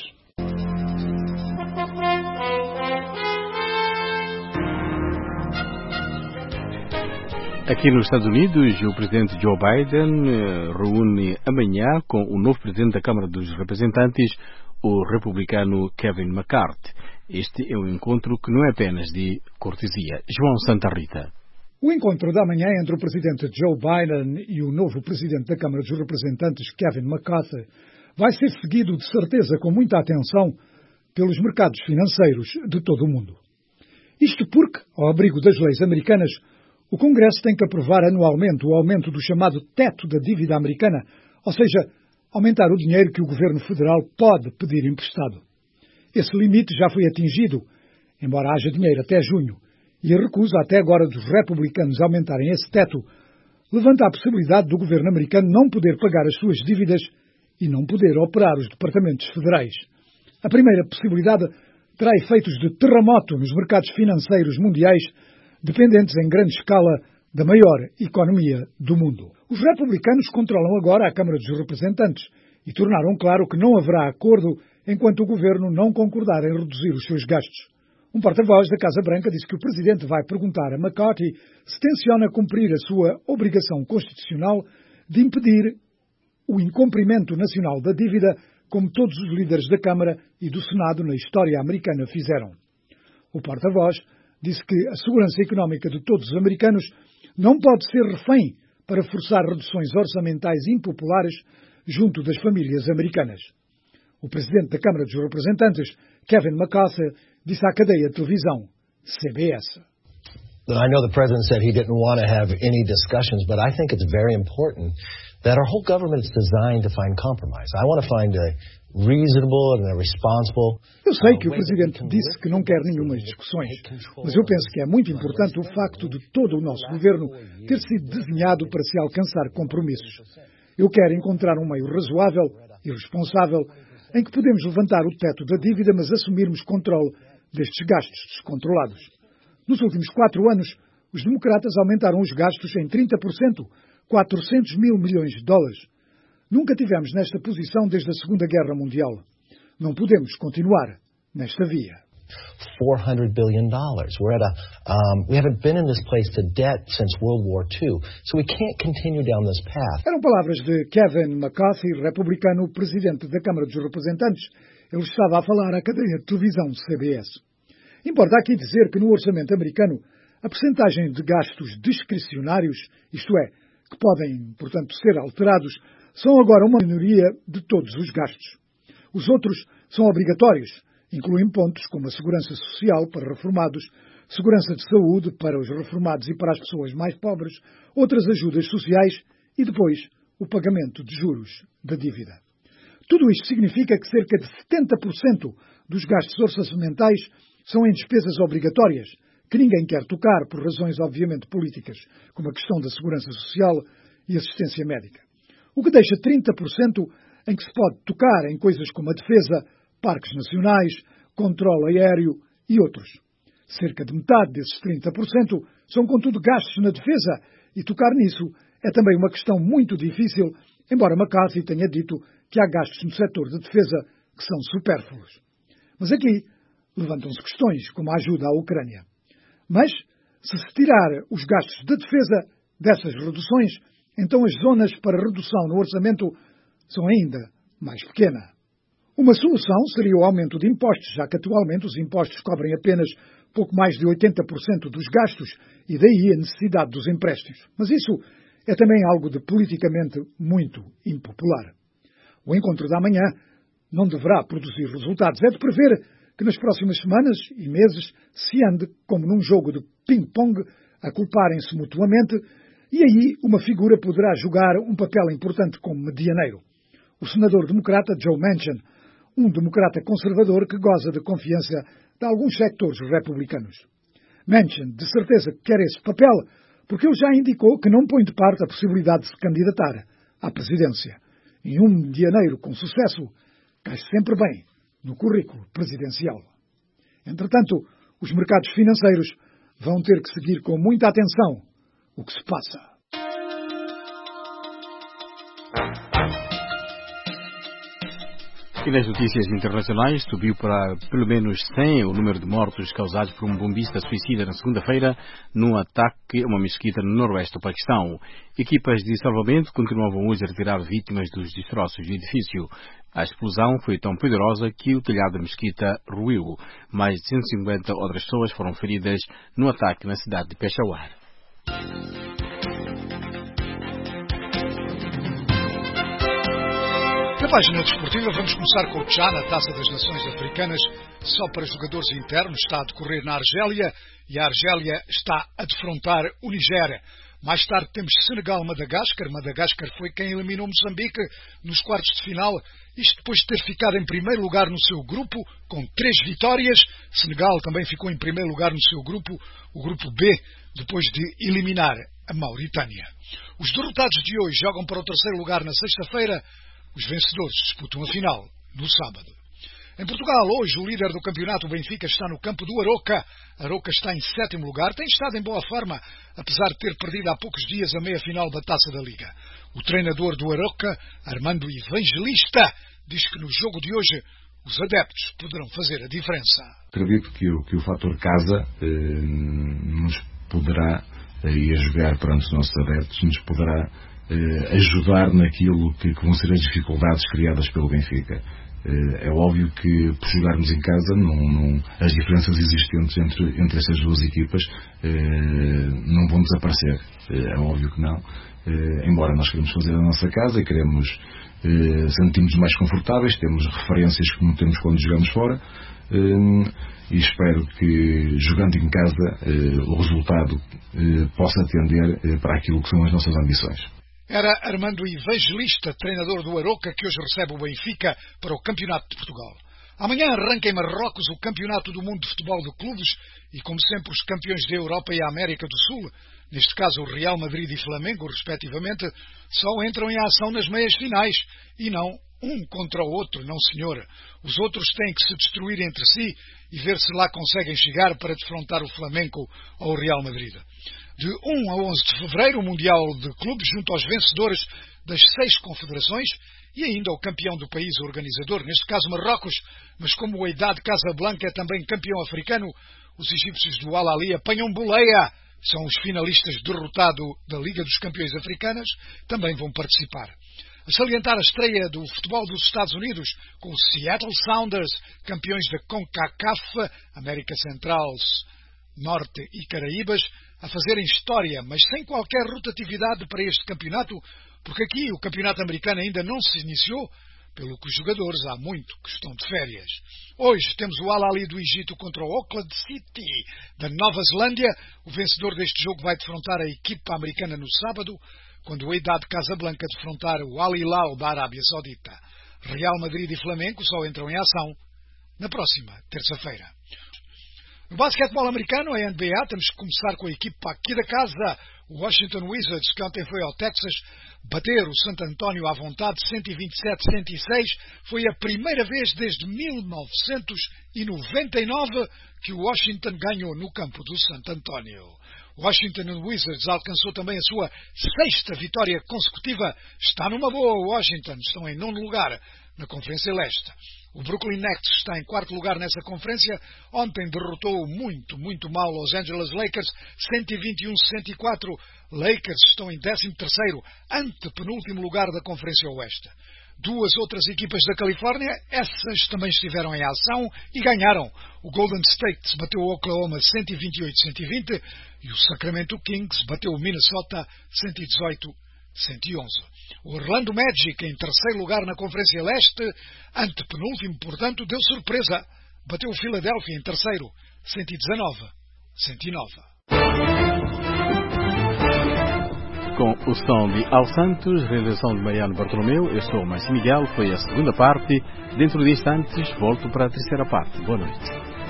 Aqui nos Estados Unidos, o presidente Joe Biden eh, reúne amanhã com o novo presidente da Câmara dos Representantes, o republicano Kevin McCarthy. Este é um encontro que não é apenas de cortesia. João Santa Rita. O encontro da manhã entre o presidente Joe Biden e o novo presidente da Câmara dos Representantes, Kevin McCarthy, vai ser seguido, de certeza, com muita atenção pelos mercados financeiros de todo o mundo. Isto porque, ao abrigo das leis americanas, o Congresso tem que aprovar anualmente o aumento do chamado teto da dívida americana, ou seja, aumentar o dinheiro que o governo federal pode pedir emprestado. Esse limite já foi atingido, embora haja dinheiro até junho, e a recusa até agora dos republicanos a aumentarem esse teto levanta a possibilidade do governo americano não poder pagar as suas dívidas e não poder operar os departamentos federais. A primeira possibilidade terá efeitos de terremoto nos mercados financeiros mundiais, dependentes em grande escala da maior economia do mundo. Os republicanos controlam agora a Câmara dos Representantes e tornaram claro que não haverá acordo enquanto o governo não concordar em reduzir os seus gastos. Um porta-voz da Casa Branca disse que o presidente vai perguntar a McCarthy se tenciona cumprir a sua obrigação constitucional de impedir o incumprimento nacional da dívida, como todos os líderes da Câmara e do Senado na história americana fizeram. O porta-voz disse que a segurança económica de todos os americanos não pode ser refém para forçar reduções orçamentais impopulares junto das famílias americanas. O presidente da Câmara dos Representantes, Kevin McCarthy, disse à cadeia de televisão C B S. I know the president said he didn't want to have any discussions, but I think it's very important that our whole government is designed to find compromise. I want to find a reasonable and a responsible. Eu sei que o presidente disse que não quer nenhumas discussões, mas eu penso que é muito importante o facto de todo o nosso governo ter sido desenhado para se alcançar compromissos. Eu quero encontrar um meio razoável e responsável em que podemos levantar o teto da dívida, mas assumirmos controle destes gastos descontrolados. Nos últimos quatro anos, os democratas aumentaram os gastos em trinta por cento, quatrocentos mil milhões de dólares. Nunca tivemos nesta posição desde a Segunda Guerra Mundial. Não podemos continuar nesta via. four hundred billion dollars. We're at a, um, we haven't been in this place to debt since World War Two, so we can't continue down this path. Eram palavras de Kevin McCarthy, republicano, presidente da Câmara dos Representantes. Ele estava a falar à cadeia de televisão C B S. Importa aqui dizer que no orçamento americano, a percentagem de gastos discricionários, isto é, que podem, portanto, ser alterados, são agora uma minoria de todos os gastos. Os outros são obrigatórios, incluem pontos como a segurança social para reformados, segurança de saúde para os reformados e para as pessoas mais pobres, outras ajudas sociais e depois o pagamento de juros da dívida. Tudo isto significa que cerca de setenta por cento dos gastos orçamentais são em despesas obrigatórias, que ninguém quer tocar por razões obviamente políticas, como a questão da segurança social e assistência médica. O que deixa trinta por cento em que se pode tocar em coisas como a defesa, parques nacionais, controle aéreo e outros. Cerca de metade desses trinta por cento são, contudo, gastos na defesa, e tocar nisso é também uma questão muito difícil, embora McCarthy tenha dito que há gastos no setor de defesa que são supérfluos. Mas aqui levantam-se questões, como a ajuda à Ucrânia. Mas, se se tirar os gastos de defesa dessas reduções, então as zonas para redução no orçamento são ainda mais pequenas. Uma solução seria o aumento de impostos, já que atualmente os impostos cobrem apenas pouco mais de oitenta por cento dos gastos e daí a necessidade dos empréstimos. Mas isso é também algo de politicamente muito impopular. O encontro da manhã não deverá produzir resultados. É de prever que nas próximas semanas e meses se ande, como num jogo de ping-pong, a culparem-se mutuamente, e aí uma figura poderá jogar um papel importante como medianeiro. O senador democrata Joe Manchin, um democrata conservador que goza de confiança de alguns sectores republicanos. Manchin, de certeza, quer esse papel, porque ele já indicou que não põe de parte a possibilidade de se candidatar à presidência. E um medianeiro com sucesso cai sempre bem no currículo presidencial. Entretanto, os mercados financeiros vão ter que seguir com muita atenção o que se passa. E nas notícias internacionais, subiu para pelo menos cem o número de mortos causados por um bombista suicida na segunda-feira num ataque a uma mesquita no noroeste do Paquistão. Equipas de salvamento continuavam hoje a retirar vítimas dos destroços do edifício. A explosão foi tão poderosa que o telhado da mesquita ruiu. Mais de cento e cinquenta outras pessoas foram feridas no ataque na cidade de Peshawar. Na página desportiva vamos começar com o Tchad, a Taça das Nações Africanas, só para jogadores internos, está a decorrer na Argélia e a Argélia está a defrontar o Nigéria. Mais tarde temos Senegal-Madagascar. Madagascar foi quem eliminou Moçambique nos quartos de final, isto depois de ter ficado em primeiro lugar no seu grupo, com três vitórias. Senegal também ficou em primeiro lugar no seu grupo, o grupo B, depois de eliminar a Mauritânia. Os derrotados de hoje jogam para o terceiro lugar na sexta-feira. Os vencedores disputam a final no sábado. Em Portugal, hoje, o líder do campeonato, o Benfica, está no campo do Aroca. Aroca está em sétimo lugar, tem estado em boa forma, apesar de ter perdido há poucos dias a meia-final da Taça da Liga. O treinador do Aroca, Armando Evangelista, diz que no jogo de hoje os adeptos poderão fazer a diferença. Acredito que o, que o fator casa eh, nos poderá, e a jogar perante os nossos adeptos, nos poderá eh, ajudar naquilo que, que vão ser as dificuldades criadas pelo Benfica. É óbvio que, por jogarmos em casa, não, não, as diferenças existentes entre, entre essas duas equipas eh, não vão desaparecer. É óbvio que não. Eh, embora nós queremos fazer a nossa casa e queremos eh, sentirmos mais confortáveis, temos referências que não temos quando jogamos fora, eh, e espero que, jogando em casa, eh, o resultado eh, possa atender eh, para aquilo que são as nossas ambições. Era Armando Evangelista, treinador do Aroca, que hoje recebe o Benfica para o Campeonato de Portugal. Amanhã arranca em Marrocos o Campeonato do Mundo de Futebol de Clubes e, como sempre, os campeões da Europa e a América do Sul, neste caso o Real Madrid e Flamengo, respectivamente, só entram em ação nas meias finais e não um contra o outro, não senhor. Os outros têm que se destruir entre si e ver se lá conseguem chegar para defrontar o Flamengo ou o Real Madrid. De um a onze de fevereiro, o Mundial de Clubes junto aos vencedores das seis confederações e ainda o campeão do país organizador, neste caso Marrocos, mas como o Wydad Casablanca é também campeão africano, os egípcios do Al Ahly apanham boleia, são os finalistas derrotados da Liga dos Campeões Africanas, também vão participar. A salientar a estreia do futebol dos Estados Unidos com os Seattle Sounders, campeões da CONCACAF, América Central, Norte e Caraíbas, a fazerem história, mas sem qualquer rotatividade para este campeonato, porque aqui o campeonato americano ainda não se iniciou, pelo que os jogadores há muito que estão de férias. Hoje temos o Al Ahly do Egito contra o Auckland City da Nova Zelândia. O vencedor deste jogo vai defrontar a equipa americana no sábado, quando o Wydad Casablanca defrontar o Al Hilal da Arábia Saudita. Real Madrid e Flamengo só entram em ação na próxima terça-feira. No basquetebol americano, a N B A, temos que começar com a equipa aqui da casa, o Washington Wizards, que ontem foi ao Texas bater o San Antonio à vontade, cento e vinte e sete a cento e seis. Foi a primeira vez desde mil novecentos e noventa e nove que o Washington ganhou no campo do San Antonio. O Washington Wizards alcançou também a sua sexta vitória consecutiva. Está numa boa, Washington. Estão em nono lugar na Conferência Leste. O Brooklyn Nets está em quarto lugar nessa conferência. Ontem derrotou muito, muito mal Los Angeles Lakers, cento e vinte e um a sessenta e quatro. Lakers estão em décimo terceiro, antepenúltimo lugar da Conferência Oeste. Duas outras equipas da Califórnia, essas também estiveram em ação e ganharam. O Golden State bateu o Oklahoma cento e vinte e oito a cento e vinte e o Sacramento Kings bateu o Minnesota cento e dezoito a cento e onze. O Orlando Magic, em terceiro lugar na Conferência Leste, antepenúltimo, portanto, deu surpresa. Bateu o Philadelphia em terceiro, cento e dezanove a cento e nove. Com o som de Al Santos, realização de Mariano Bartolomeu, eu sou o Márcio Miguel, foi a segunda parte. Dentro de instantes, volto para a terceira parte. Boa noite.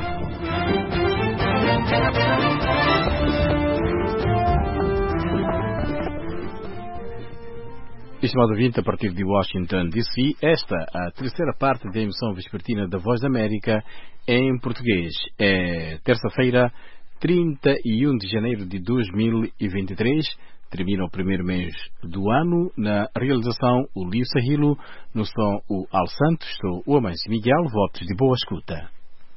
Estimado ouvinte, a partir de Washington, D C, esta a terceira parte da emissão vespertina da Voz da América em português. É terça-feira, trinta e um de janeiro de dois mil e vinte e três. Termina o primeiro mês do ano. Na realização, o Lío Sahilo. No som, o Al Santos. Sou o Amâncio Miguel. Votos de boa escuta.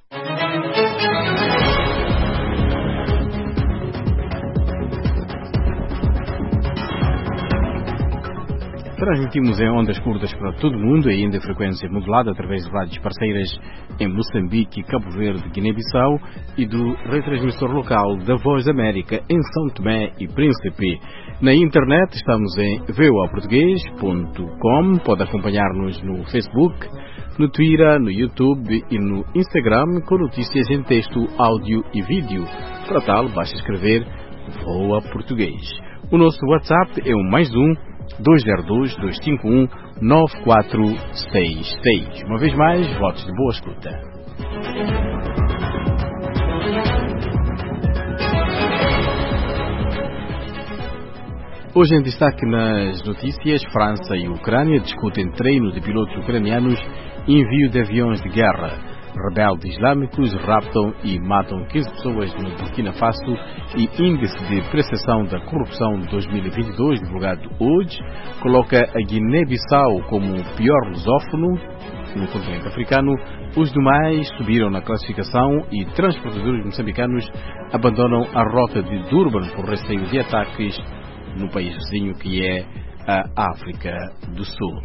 Transmitimos em ondas curtas para todo o mundo, ainda em frequência modulada através de rádios parceiras em Moçambique, Cabo Verde, Guiné-Bissau e do retransmissor local da Voz da América em São Tomé e Príncipe. Na internet estamos em voa português ponto com, pode acompanhar-nos no Facebook, no Twitter, no YouTube e no Instagram com notícias em texto, áudio e vídeo. Para tal, basta escrever Voa Português. O nosso WhatsApp é o mais um dois zero dois, dois cinco um, nove quatro seis seis. Uma vez mais, votos de boa escuta. Hoje em destaque nas notícias, França e Ucrânia discutem treino de pilotos ucranianos e envio de aviões de guerra. Rebeldes islâmicos raptam e matam quinze pessoas no Burkina Faso e índice de percepção da corrupção de dois mil e vinte e dois, divulgado hoje, coloca a Guiné-Bissau como o pior lusófono no continente africano. Os demais subiram na classificação e transportadores moçambicanos abandonam a rota de Durban por receio de ataques no país vizinho, que é a África do Sul.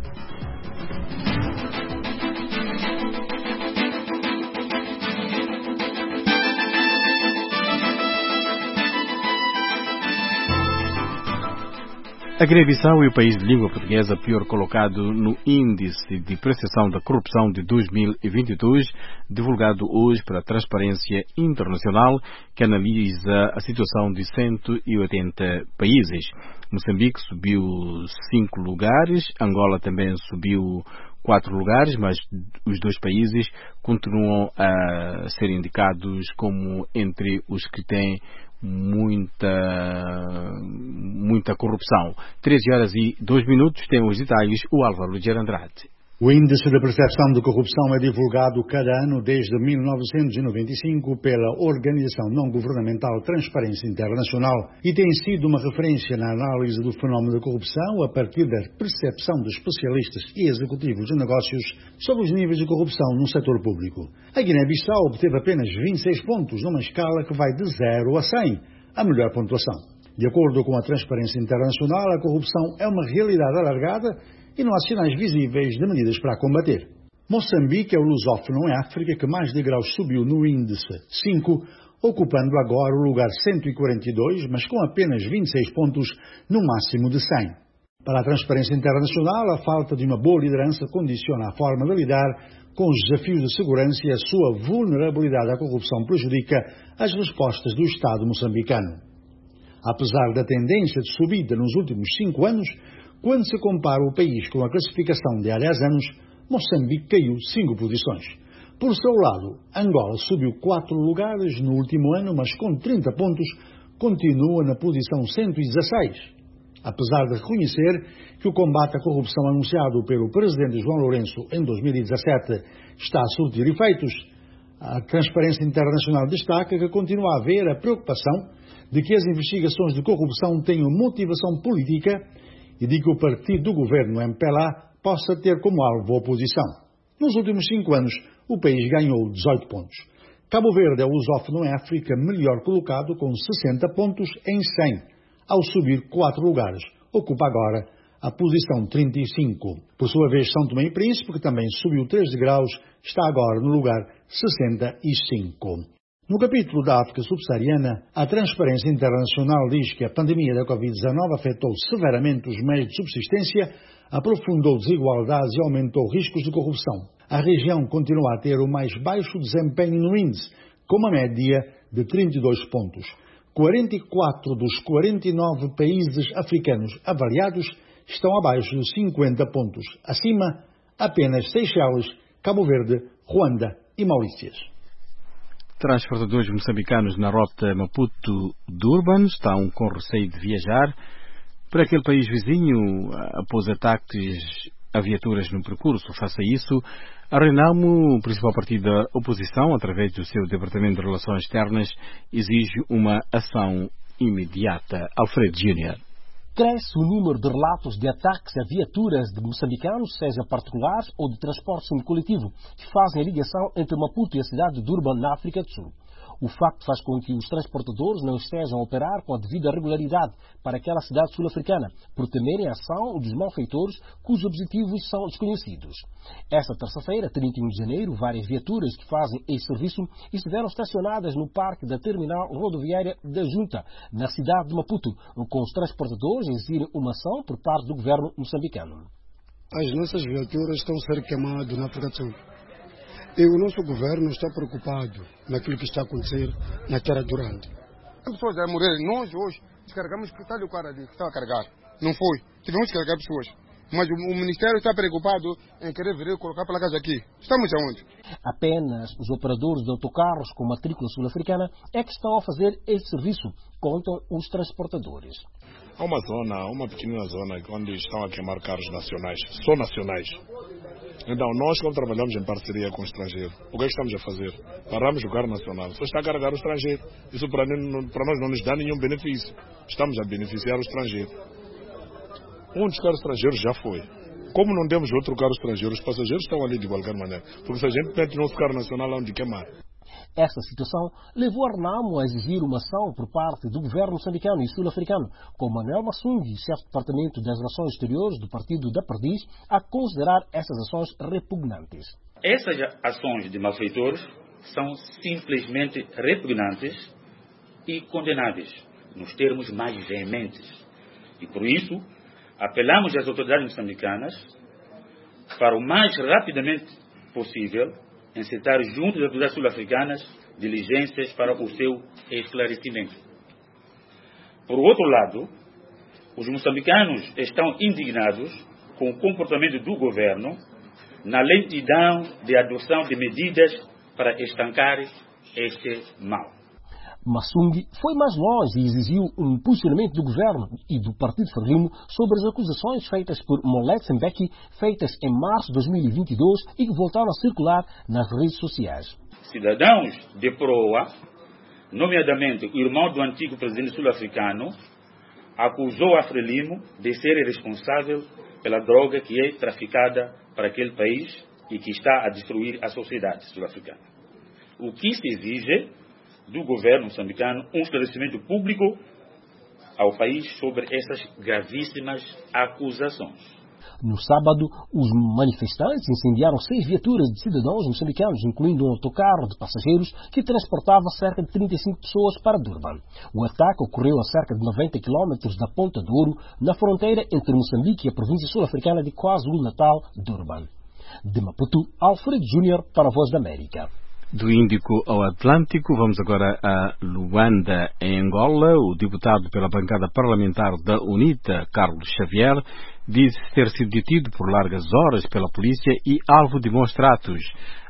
A Guiné-Bissau é o país de língua portuguesa pior colocado no Índice de Percepção da Corrupção de dois mil e vinte e dois, divulgado hoje pela Transparência Internacional, que analisa a situação de cento e oitenta países. Moçambique subiu cinco lugares, Angola também subiu quatro lugares, mas os dois países continuam a ser indicados como entre os que têm muita muita corrupção. treze horas e dois minutos, tem os detalhes o Álvaro Ligeiro Andrade. O Índice de Percepção de Corrupção é divulgado cada ano desde mil novecentos e noventa e cinco pela organização não-governamental Transparência Internacional e tem sido uma referência na análise do fenómeno da corrupção a partir da percepção de especialistas e executivos de negócios sobre os níveis de corrupção no setor público. A Guiné-Bissau obteve apenas vinte e seis pontos numa escala que vai de zero a cem, a melhor pontuação. De acordo com a Transparência Internacional, a corrupção é uma realidade alargada e não há sinais visíveis de medidas para a combater. Moçambique é o lusófono em África que mais degraus subiu no índice cinco, ocupando agora o lugar cento e quarenta e dois, mas com apenas vinte e seis pontos no máximo de cem. Para a Transparência Internacional, a falta de uma boa liderança condiciona a forma de lidar com os desafios de segurança e a sua vulnerabilidade à corrupção prejudica as respostas do Estado moçambicano. Apesar da tendência de subida nos últimos cinco anos, quando se compara o país com a classificação de há dez anos, Moçambique caiu cinco posições. Por seu lado, Angola subiu quatro lugares no último ano, mas com trinta pontos continua na posição cento e dezasseis. Apesar de reconhecer que o combate à corrupção anunciado pelo presidente João Lourenço em dois mil e dezassete está a surtir efeitos, a Transparência Internacional destaca que continua a haver a preocupação de que as investigações de corrupção tenham motivação política e de que o partido do governo M P L A possa ter como alvo a oposição. Nos últimos cinco anos, o país ganhou dezoito pontos. Cabo Verde é o lusófono em África melhor colocado com sessenta pontos em cem, ao subir quatro lugares. Ocupa agora a posição trinta e cinco. Por sua vez, São Tomé e Príncipe, que também subiu três graus, está agora no lugar sessenta e cinco. No capítulo da África subsaariana, a Transparência Internacional diz que a pandemia da covid dezanove afetou severamente os meios de subsistência, aprofundou desigualdades e aumentou riscos de corrupção. A região continua a ter o mais baixo desempenho no índice, com uma média de trinta e dois pontos. quarenta e quatro dos quarenta e nove países africanos avaliados estão abaixo de cinquenta pontos. Acima, apenas Seychelles, Cabo Verde, Ruanda e Maurícias. Transportadores moçambicanos na rota Maputo-Durban estão com receio de viajar para aquele país vizinho após ataques a viaturas no percurso. Face a isso, a Renamo, o principal partido da oposição, através do seu Departamento de Relações Externas, exige uma ação imediata. Alfredo Júnior. Cresce o número de relatos de ataques a viaturas de moçambicanos, seja particulares ou de transporte semicoletivo, que fazem a ligação entre Maputo e a cidade de Durban, na África do Sul. O facto faz com que os transportadores não estejam a operar com a devida regularidade para aquela cidade sul-africana, por temerem a ação dos malfeitores cujos objetivos são desconhecidos. Esta terça-feira, trinta e um de janeiro, várias viaturas que fazem esse serviço estiveram estacionadas no parque da terminal rodoviária da Junta, na cidade de Maputo, com os transportadores a exigirem uma ação por parte do governo moçambicano. As nossas viaturas estão a ser queimadas na África do Sul. E o nosso governo está preocupado naquilo que está a acontecer na terra durante. As pessoas já morreram. Nós hoje descarregamos que está ali o cara ali que estava a carregar. Não foi. Tivemos que carregar pessoas. Mas o, o Ministério está preocupado em querer vir e colocar placas aqui. Estamos aonde? Apenas os operadores de autocarros com matrícula sul-africana é que estão a fazer esse serviço, contam os transportadores. Há uma zona, uma pequena zona, onde estão a queimar carros nacionais, só nacionais. Então, nós, como trabalhamos em parceria com o estrangeiro, o que é que estamos a fazer? Paramos o carro nacional, só está a carregar o estrangeiro. Isso para, para nós não nos dá nenhum benefício. Estamos a beneficiar o estrangeiro. Um dos carros estrangeiros já foi. Como não temos outro carro estrangeiro, os passageiros estão ali de qualquer maneira. Porque se a gente mete o nosso carro nacional, onde queimar? Essa situação levou a Renamo a exigir uma ação por parte do governo moçambicano e sul-africano, com Manuel Massungi, chefe de departamento das Relações Exteriores do Partido da Perdiz, a considerar essas ações repugnantes. Essas ações de malfeitores são simplesmente repugnantes e condenáveis, nos termos mais veementes. E por isso, apelamos às autoridades moçambicanas para o mais rapidamente possível incitar junto das autoridades sul-africanas diligências para o seu esclarecimento. Por outro lado, os moçambicanos estão indignados com o comportamento do governo na lentidão de adoção de medidas para estancar este mal. Massungi foi mais longe e exigiu um posicionamento do governo e do Partido Frelimo sobre as acusações feitas por Molet Mbeki, feitas em março de dois mil e vinte e dois e que voltaram a circular nas redes sociais. Cidadãos de proa, nomeadamente o irmão do antigo presidente sul-africano, acusou a Frelimo de ser responsável pela droga que é traficada para aquele país e que está a destruir a sociedade sul-africana. O que se exige do governo moçambicano um esclarecimento público ao país sobre essas gravíssimas acusações. No sábado, os manifestantes incendiaram seis viaturas de cidadãos moçambicanos, incluindo um autocarro de passageiros que transportava cerca de trinta e cinco pessoas para Durban. O ataque ocorreu a cerca de noventa quilómetros da Ponta do Ouro, na fronteira entre Moçambique e a província sul-africana de KwaZulu-Natal, Durban. De Maputo, Alfredo Júnior para a Voz da América. Do Índico ao Atlântico, vamos agora a Luanda, em Angola. O deputado pela bancada parlamentar da UNITA, Carlos Xavier, disse ter sido detido por largas horas pela polícia e alvo de maus tratos.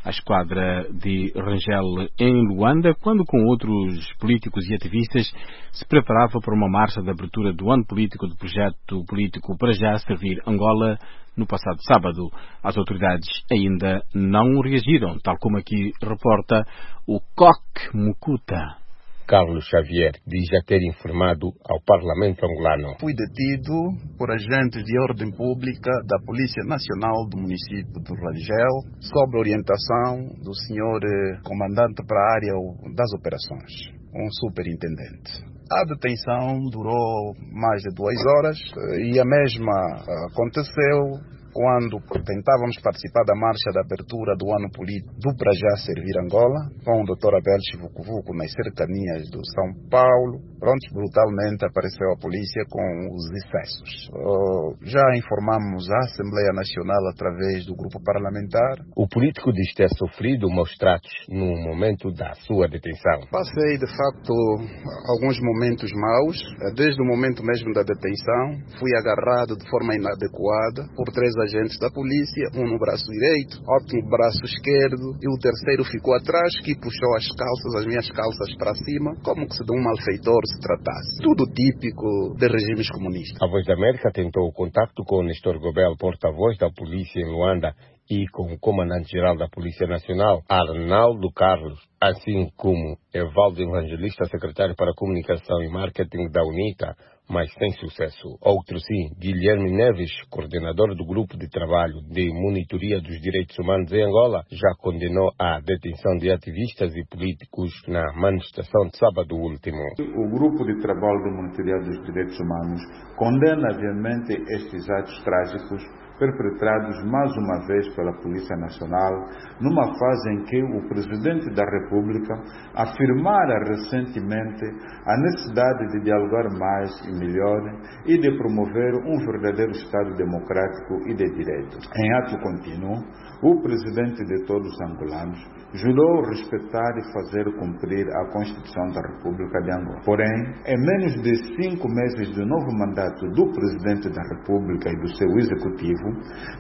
à esquadra de Rangel em Luanda, quando com outros políticos e ativistas se preparava para uma marcha de abertura do ano político do projeto político Para Já Servir Angola no passado sábado. As autoridades ainda não reagiram, tal como aqui reporta o Coque Mucuta. Carlos Xavier diz já ter informado ao Parlamento angolano. Fui detido por agentes de ordem pública da Polícia Nacional do município de Rangel, sob orientação do senhor comandante para a área das operações, um superintendente. A detenção durou mais de duas horas e a mesma aconteceu quando tentávamos participar da marcha de abertura do ano político do Para Já Servir Angola, com o doutor Abel Chivucuvuco nas cercanias do São Paulo. Pronto, brutalmente apareceu a polícia com os excessos. Uh, já informamos a Assembleia Nacional através do grupo parlamentar. O político diz ter sofrido maus tratos no momento da sua detenção. Passei, de facto, alguns momentos maus. Desde o momento mesmo da detenção, fui agarrado de forma inadequada por três agentes da polícia, um no braço direito, outro no braço esquerdo, e o terceiro ficou atrás, que puxou as calças, as minhas calças para cima, como que se de um malfeitor se tratasse. Tudo típico de regimes comunistas. A Voz da América tentou o contato com o Nestor Gobel, porta-voz da polícia em Luanda, e com o comandante-geral da Polícia Nacional, Arnaldo Carlos, assim como Evaldo Evangelista, secretário para Comunicação e Marketing da UNITA, mas sem sucesso. Outro sim, Guilherme Neves, coordenador do Grupo de Trabalho de Monitoria dos Direitos Humanos em Angola, já condenou a detenção de ativistas e políticos na manifestação de sábado último. O Grupo de Trabalho de Monitoria dos Direitos Humanos condena viamente estes atos trágicos perpetrados mais uma vez pela Polícia Nacional, numa fase em que o Presidente da República afirmara recentemente a necessidade de dialogar mais e melhor e de promover um verdadeiro Estado democrático e de direito. Em ato contínuo, o Presidente de todos os angolanos jurou respeitar e fazer cumprir a Constituição da República de Angola. Porém, em menos de cinco meses do novo mandato do Presidente da República e do seu Executivo,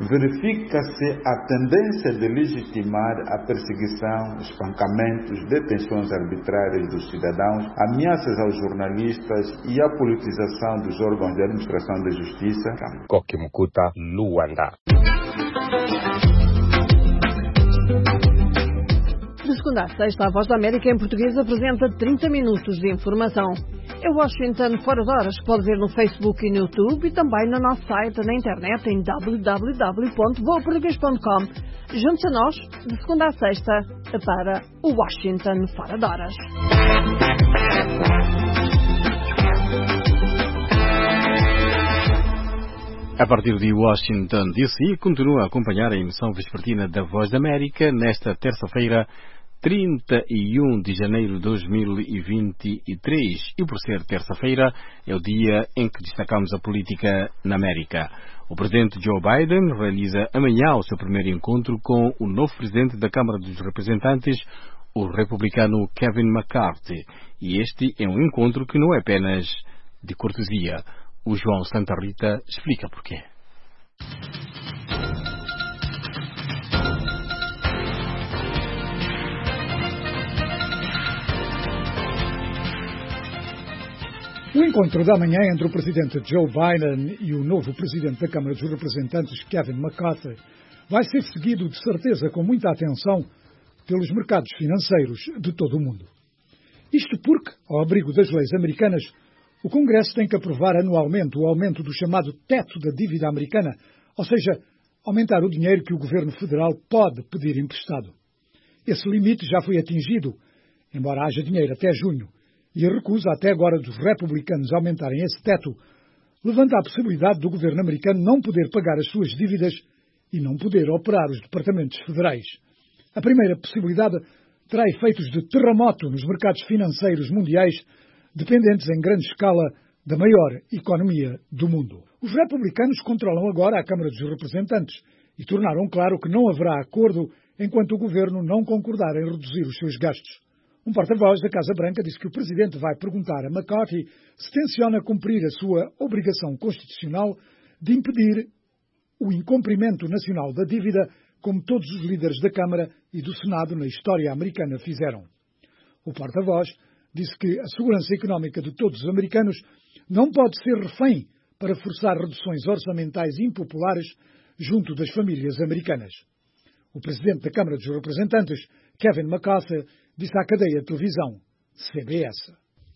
verifica-se a tendência de legitimar a perseguição, espancamentos, detenções arbitrárias dos cidadãos, ameaças aos jornalistas e a politização dos órgãos de administração da justiça. Coque Mucuta, Luanda. De segunda a sexta, a Voz da América em português apresenta trinta minutos de informação. É Washington Fora de Horas, que pode ver no Facebook e no YouTube e também no nosso site na internet em w w w ponto boa português ponto com. Junte-se a nós, de segunda a sexta, para o Washington Fora de Horas. A partir de Washington, D C, continua a acompanhar a emissão vespertina da Voz da América nesta terça-feira, trinta e um de janeiro de dois mil e vinte e três. E por ser terça-feira, é o dia em que destacamos a política na América. O presidente Joe Biden realiza amanhã o seu primeiro encontro com o novo presidente da Câmara dos Representantes, o republicano Kevin McCarthy. E este é um encontro que não é apenas de cortesia. O João Santa Rita explica porquê. O encontro da manhã entre o presidente Joe Biden e o novo presidente da Câmara dos Representantes, Kevin McCarthy, vai ser seguido, de certeza, com muita atenção pelos mercados financeiros de todo o mundo. Isto porque, ao abrigo das leis americanas, o Congresso tem que aprovar anualmente o aumento do chamado teto da dívida americana, ou seja, aumentar o dinheiro que o governo federal pode pedir emprestado. Esse limite já foi atingido, embora haja dinheiro até junho, e a recusa até agora dos republicanos aumentarem esse teto levanta a possibilidade do governo americano não poder pagar as suas dívidas e não poder operar os departamentos federais. A primeira possibilidade terá efeitos de terremoto nos mercados financeiros mundiais, dependentes em grande escala da maior economia do mundo. Os republicanos controlam agora a Câmara dos Representantes e tornaram claro que não haverá acordo enquanto o governo não concordar em reduzir os seus gastos. Um porta-voz da Casa Branca disse que o presidente vai perguntar a McCarthy se tenciona cumprir a sua obrigação constitucional de impedir o incumprimento nacional da dívida como todos os líderes da Câmara e do Senado na história americana fizeram. O porta-voz disse que a segurança económica de todos os americanos não pode ser refém para forçar reduções orçamentais impopulares junto das famílias americanas. O presidente da Câmara dos Representantes, Kevin McCarthy, disse à cadeia de televisão C B S.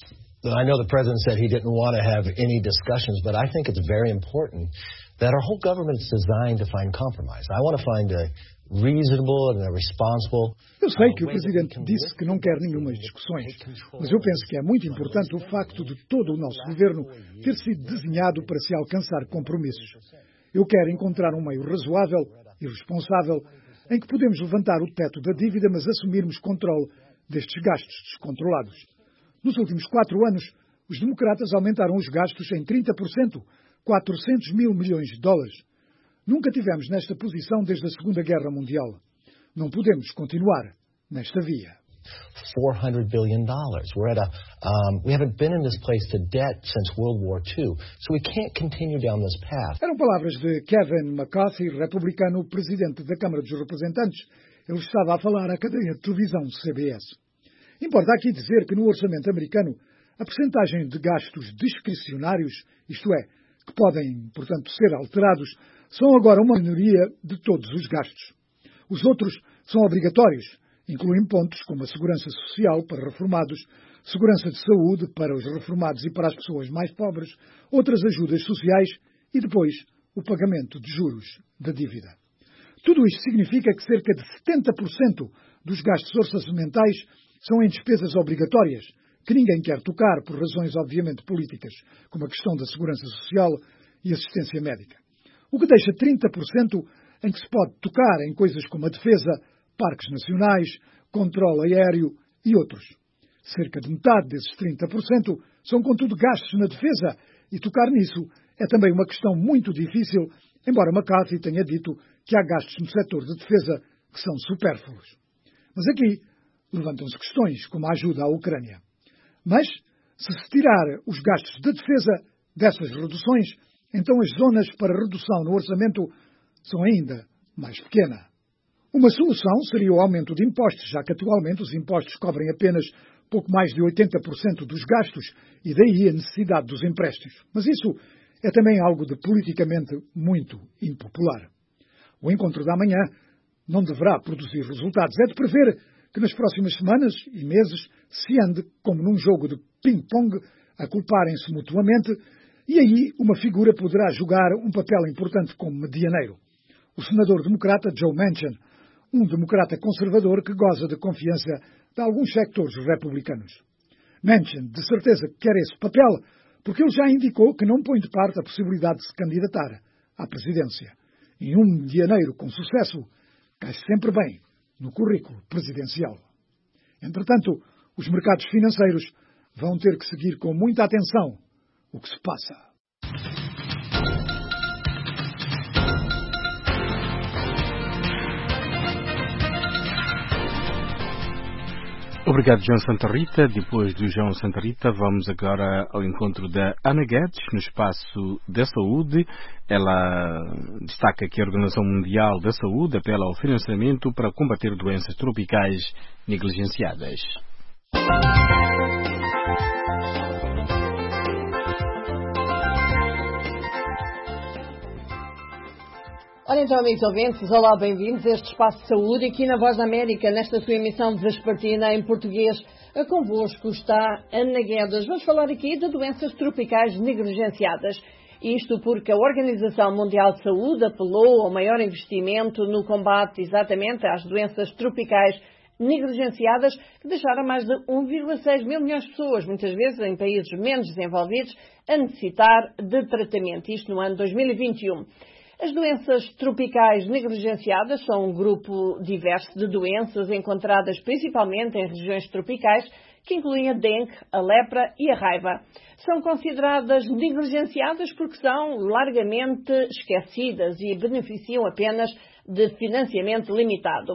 I know the president said he didn't want to have any discussions, but I think it's very important that our whole government is designed to find compromise. I want to find a reasonable and a responsible. Eu sei que o presidente disse que não quer nenhumas discussões, mas eu penso que é muito importante o facto de todo o nosso governo ter sido desenhado para se alcançar compromissos. Eu quero encontrar um meio razoável e responsável em que podemos levantar o teto da dívida, mas assumirmos controle destes gastos descontrolados. Nos últimos quatro anos, os democratas aumentaram os gastos em trinta por cento, quatrocentos mil milhões de dólares. Nunca tivemos nesta posição desde a Segunda Guerra Mundial. Não podemos continuar nesta via. four hundred billion dollars. We're at a, um, we haven't been in this place to debt since World War Two, so we can't continue down this path. Eram palavras de Kevin McCarthy, republicano, presidente da Câmara dos Representantes. Ele estava a falar à cadeia de televisão C B S. Importa aqui dizer que no orçamento americano, a percentagem de gastos discricionários, isto é, que podem, portanto, ser alterados, são agora uma minoria de todos os gastos. Os outros são obrigatórios, incluem pontos como a segurança social para reformados, segurança de saúde para os reformados e para as pessoas mais pobres, outras ajudas sociais e depois o pagamento de juros da dívida. Tudo isto significa que cerca de setenta por cento dos gastos orçamentais são em despesas obrigatórias, que ninguém quer tocar por razões obviamente políticas, como a questão da segurança social e assistência médica. O que deixa trinta por cento em que se pode tocar em coisas como a defesa, parques nacionais, controle aéreo e outros. Cerca de metade desses trinta por cento são, contudo, gastos na defesa, e tocar nisso é também uma questão muito difícil, embora McCarthy tenha dito que há gastos no setor de defesa que são supérfluos. Mas aqui levantam-se questões como a ajuda à Ucrânia. Mas, se se tirar os gastos de defesa dessas reduções, então as zonas para redução no orçamento são ainda mais pequenas. Uma solução seria o aumento de impostos, já que atualmente os impostos cobrem apenas pouco mais de oitenta por cento dos gastos e daí a necessidade dos empréstimos. Mas isso é também algo de politicamente muito impopular. O encontro da manhã não deverá produzir resultados. É de prever que nas próximas semanas e meses se ande como num jogo de ping-pong a culparem-se mutuamente e aí uma figura poderá jogar um papel importante como medianeiro. O senador democrata Joe Manchin, um democrata conservador que goza de confiança de alguns sectores republicanos. Manchin, de certeza, quer esse papel porque ele já indicou que não põe de parte a possibilidade de se candidatar à presidência. E um medianeiro com sucesso cai sempre bem no currículo presidencial. Entretanto, os mercados financeiros vão ter que seguir com muita atenção o que se passa. Obrigado, João Santa Rita. Depois do João Santa Rita, vamos agora ao encontro da Ana Guedes, no espaço da saúde. Ela destaca que a Organização Mundial da Saúde apela ao financiamento para combater doenças tropicais negligenciadas. Ora então, amigos ouvintes, olá, bem-vindos a este Espaço de Saúde aqui na Voz da América, nesta sua emissão vespertina em português. Convosco está Ana Guedes. Vamos falar aqui de doenças tropicais negligenciadas. Isto porque a Organização Mundial de Saúde apelou ao maior investimento no combate exatamente às doenças tropicais negligenciadas, que deixaram mais de um vírgula seis mil milhões de pessoas, muitas vezes em países menos desenvolvidos, a necessitar de tratamento. Isto no ano dois mil e vinte e um. As doenças tropicais negligenciadas são um grupo diverso de doenças encontradas principalmente em regiões tropicais, que incluem a dengue, a lepra e a raiva. São consideradas negligenciadas porque são largamente esquecidas e beneficiam apenas de financiamento limitado.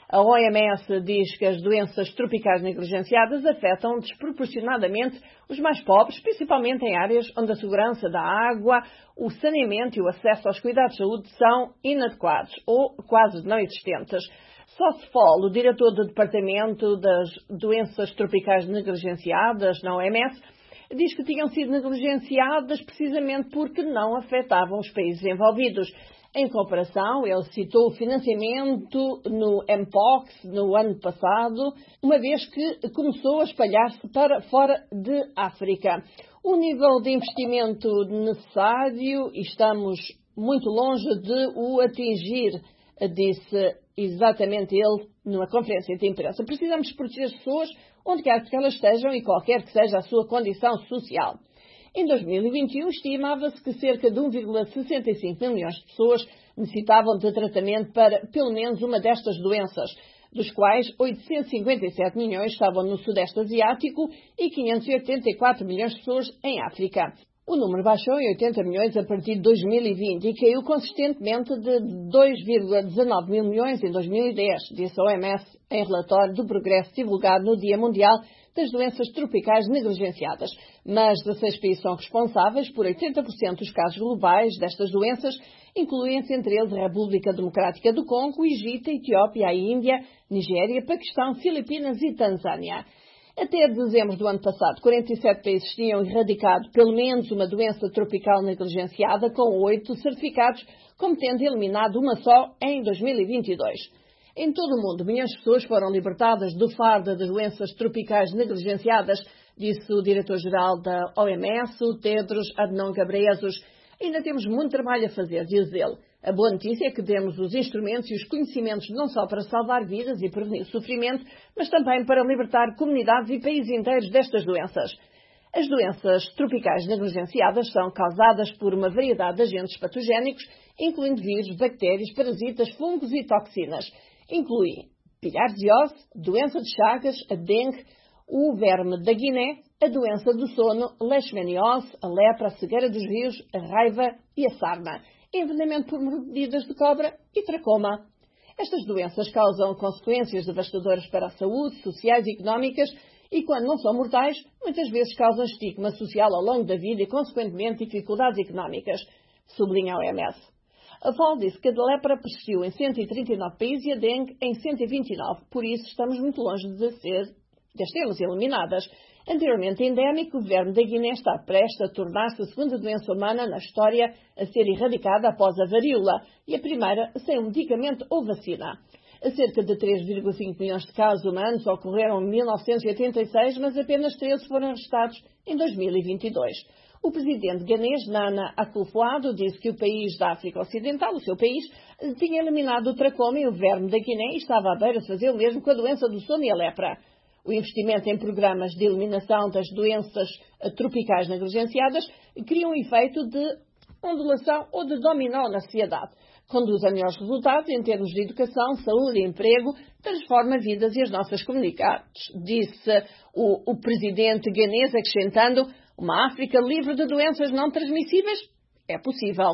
A O M S diz que as doenças tropicais negligenciadas afetam desproporcionadamente os mais pobres, principalmente em áreas onde a segurança da água, o saneamento e o acesso aos cuidados de saúde são inadequados ou quase não existentes. Soth Fall, o diretor do Departamento das Doenças Tropicais Negligenciadas na O M S, diz que tinham sido negligenciadas precisamente porque não afetavam os países envolvidos. Em comparação, ele citou o financiamento no M P O X no ano passado, uma vez que começou a espalhar-se para fora de África. O nível de investimento necessário, e estamos muito longe de o atingir, disse exatamente ele numa conferência de imprensa. Precisamos proteger as pessoas onde quer que elas estejam e qualquer que seja a sua condição social. Em dois mil e vinte e um, estimava-se que cerca de um vírgula sessenta e cinco milhões de pessoas necessitavam de tratamento para pelo menos uma destas doenças, dos quais oitocentos e cinquenta e sete milhões estavam no Sudeste Asiático e quinhentos e oitenta e quatro milhões de pessoas em África. O número baixou em oitenta milhões a partir de dois mil e vinte e caiu consistentemente de dois vírgula dezanove mil milhões em dois mil e dez, disse a O M S em relatório do progresso divulgado no Dia Mundial das Doenças Tropicais Negligenciadas. Mas dezasseis países são responsáveis por oitenta por cento dos casos globais destas doenças, incluem-se entre eles a República Democrática do Congo, o Egito, a Etiópia, a Índia, Nigéria, Paquistão, Filipinas e Tanzânia. Até dezembro do ano passado, quarenta e sete países tinham erradicado pelo menos uma doença tropical negligenciada, com oito certificados como tendo eliminado uma só em dois mil e vinte e dois. Em todo o mundo, milhões de pessoas foram libertadas do fardo das doenças tropicais negligenciadas, disse o diretor-geral da O M S, o Tedros Adhanom Ghebreyesus. Ainda temos muito trabalho a fazer, diz ele. A boa notícia é que temos os instrumentos e os conhecimentos não só para salvar vidas e prevenir sofrimento, mas também para libertar comunidades e países inteiros destas doenças. As doenças tropicais negligenciadas são causadas por uma variedade de agentes patogénicos, incluindo vírus, bactérias, parasitas, fungos e toxinas. Incluem bilharziose, doença de Chagas, a dengue, o verme da Guiné, a doença do sono, leishmaniose, a lepra, a cegueira dos rios, a raiva e a sarna, envenenamento por mordidas de cobra e tracoma. Estas doenças causam consequências devastadoras para a saúde, sociais e económicas e, quando não são mortais, muitas vezes causam estigma social ao longo da vida e, consequentemente, dificuldades económicas, sublinha a O M S. A F A O disse que a lepra persistiu em cento e trinta e nove países e a dengue em cento e vinte e nove. Por isso, estamos muito longe de ser, de as termos eliminadas. Anteriormente endémico, o verme da Guiné está prestes a tornar-se a segunda doença humana na história a ser erradicada após a varíola e a primeira sem um medicamento ou vacina. Cerca de três vírgula cinco milhões de casos humanos ocorreram em mil novecentos e oitenta e seis, mas apenas treze foram registrados em dois mil e vinte e dois. O presidente ganês, Nana Akufo-Addo, disse que o país da África Ocidental, o seu país, tinha eliminado o tracoma e o verme da Guiné e estava à beira de fazer o mesmo com a doença do sono e a lepra. O investimento em programas de eliminação das doenças tropicais negligenciadas cria um efeito de ondulação ou de dominó na sociedade. Conduz a melhores resultados em termos de educação, saúde e emprego, transforma vidas e as nossas comunidades, disse o, o presidente ganês, acrescentando: uma África livre de doenças não transmissíveis é possível.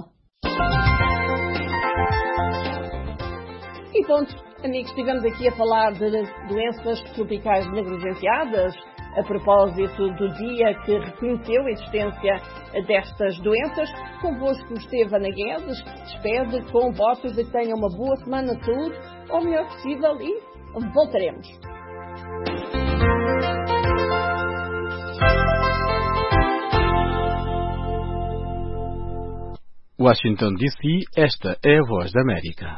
E ponto. Amigos, estivemos aqui a falar de doenças tropicais negligenciadas, a propósito do dia que reconheceu a existência destas doenças. Convosco esteve Ana Guedes, que se despede com votos de que tenham uma boa semana de saúde, ou o melhor possível, e voltaremos. Washington, D C, esta é a Voz da América.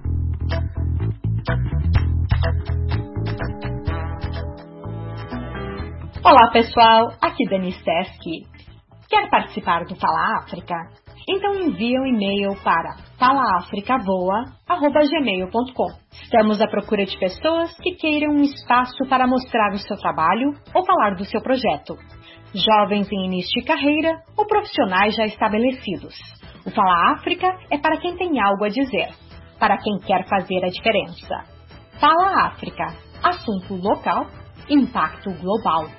Olá pessoal, aqui Dani Steski. Quer participar do Fala África? Então envie um e-mail para fala africa voa arroba gmail ponto com. Estamos à procura de pessoas que queiram um espaço para mostrar o seu trabalho ou falar do seu projeto. Jovens em início de carreira ou profissionais já estabelecidos. O Fala África é para quem tem algo a dizer, para quem quer fazer a diferença. Fala África, assunto local, impacto global.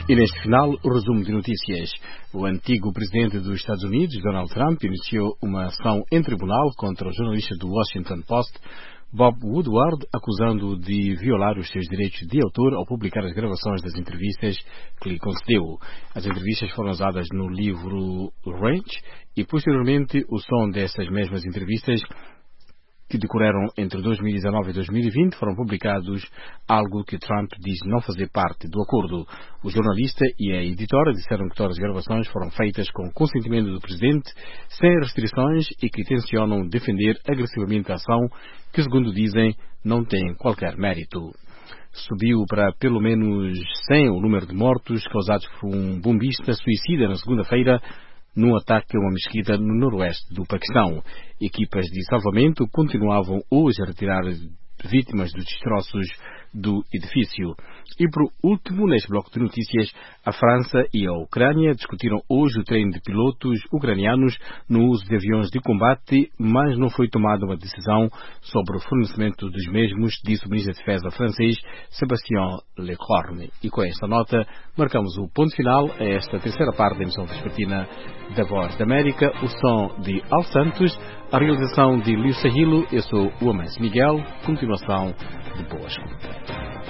E neste final, o resumo de notícias. O antigo presidente dos Estados Unidos, Donald Trump, iniciou uma ação em tribunal contra o jornalista do Washington Post, Bob Woodward, acusando-o de violar os seus direitos de autor ao publicar as gravações das entrevistas que lhe concedeu. As entrevistas foram usadas no livro Ranch e, posteriormente, o som dessas mesmas entrevistas que decorreram entre dois mil e dezanove e dois mil e vinte foram publicados, algo que Trump diz não fazer parte do acordo. O jornalista e a editora disseram que todas as gravações foram feitas com consentimento do presidente, sem restrições e que tencionam defender agressivamente a ação que, segundo dizem, não tem qualquer mérito. Subiu para pelo menos cem o número de mortos causados por um bombista suicida na segunda-feira num ataque a uma mesquita no noroeste do Paquistão. Equipas de salvamento continuavam hoje a retirar vítimas dos destroços do edifício. E por último, neste bloco de notícias, a França e a Ucrânia discutiram hoje o treino de pilotos ucranianos no uso de aviões de combate, mas não foi tomada uma decisão sobre o fornecimento dos mesmos, disse o ministro da Defesa francês, Sébastien Lecornu. E com esta nota, marcamos o ponto final a esta terceira parte da emissão vespertina da Voz da América, o som de Al Santos, a realização de Liu Sahilo. Eu sou o Amancio Miguel. Continuação de boa escuta.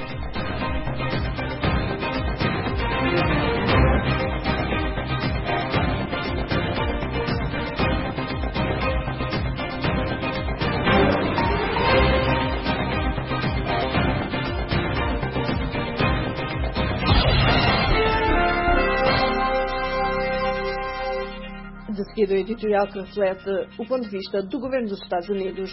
De seguida, o editorial que reflete o ponto de vista do governo dos Estados Unidos.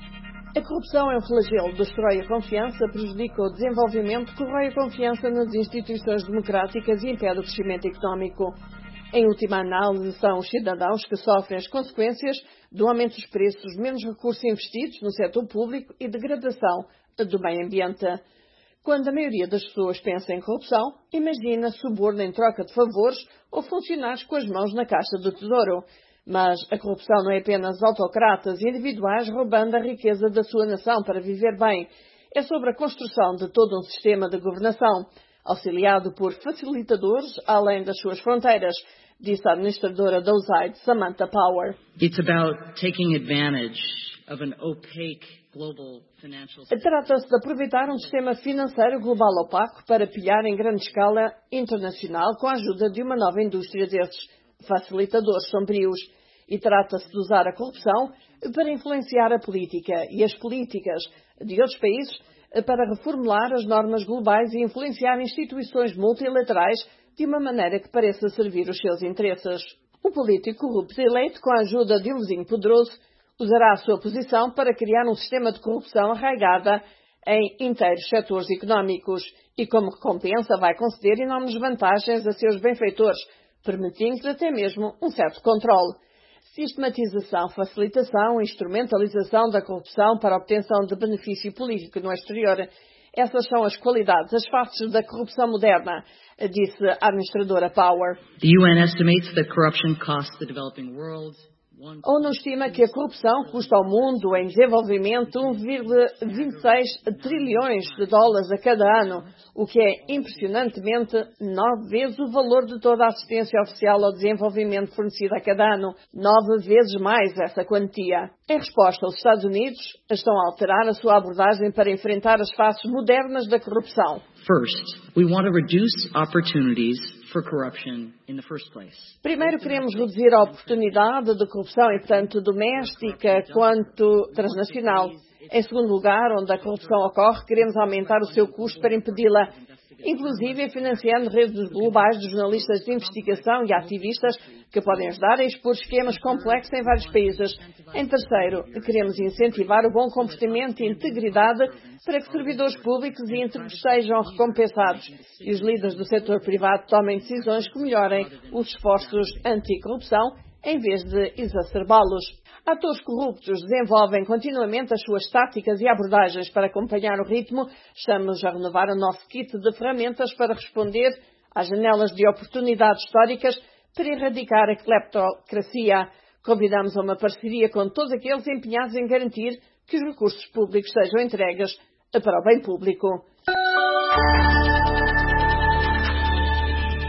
A corrupção é um flagelo, destrói a confiança, prejudica o desenvolvimento, corrói a confiança nas instituições democráticas e impede o crescimento económico. Em última análise, são os cidadãos que sofrem as consequências do aumento dos preços, menos recursos investidos no setor público e degradação do meio ambiente. Quando a maioria das pessoas pensa em corrupção, imagina suborno em troca de favores ou funcionários com as mãos na caixa do tesouro. Mas a corrupção não é apenas autocratas individuais roubando a riqueza da sua nação para viver bem. É sobre a construção de todo um sistema de governação, auxiliado por facilitadores além das suas fronteiras, disse a administradora da U S A I D, Samantha Power. It's about taking advantage of an opaque global financial system. Trata-se de aproveitar um sistema financeiro global opaco para pilhar em grande escala internacional com a ajuda de uma nova indústria desses facilitadores sombrios. E trata-se de usar a corrupção para influenciar a política e as políticas de outros países para reformular as normas globais e influenciar instituições multilaterais de uma maneira que pareça servir os seus interesses. O político corrupto eleito com a ajuda de um vizinho poderoso usará a sua posição para criar um sistema de corrupção arraigada em inteiros setores económicos e, como recompensa, vai conceder enormes vantagens a seus benfeitores, permitindo até mesmo um certo controle. Sistematização, facilitação e instrumentalização da corrupção para a obtenção de benefício político no exterior. Essas são as qualidades, as faces da corrupção moderna, disse a administradora Power. The U N estimates that corruption costs the developing world A ONU estima que a corrupção custa ao mundo em desenvolvimento um vírgula vinte e seis trilhões de dólares a cada ano, o que é impressionantemente nove vezes o valor de toda a assistência oficial ao desenvolvimento fornecida a cada ano, nove vezes mais essa quantia. Em resposta, os Estados Unidos estão a alterar a sua abordagem para enfrentar as faces modernas da corrupção. First, we want to reduce opportunities for corruption in the first place. Primeiro, queremos reduzir a oportunidade de corrupção, tanto doméstica quanto transnacional. Em segundo lugar, onde a corrupção ocorre, queremos aumentar o seu custo para impedi-la, inclusive financiando redes globais de jornalistas de investigação e ativistas que podem ajudar a expor esquemas complexos em vários países. Em terceiro, queremos incentivar o bom comportamento e integridade para que servidores públicos e íntegros sejam recompensados e os líderes do setor privado tomem decisões que melhorem os esforços anticorrupção em vez de exacerbá-los. Atores corruptos desenvolvem continuamente as suas táticas e abordagens para acompanhar o ritmo. Estamos a renovar o nosso kit de ferramentas para responder às janelas de oportunidades históricas para erradicar a cleptocracia. Convidamos a uma parceria com todos aqueles empenhados em garantir que os recursos públicos sejam entregues para o bem público.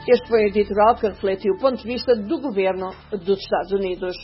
Este foi o editorial que refletiu o ponto de vista do governo dos Estados Unidos.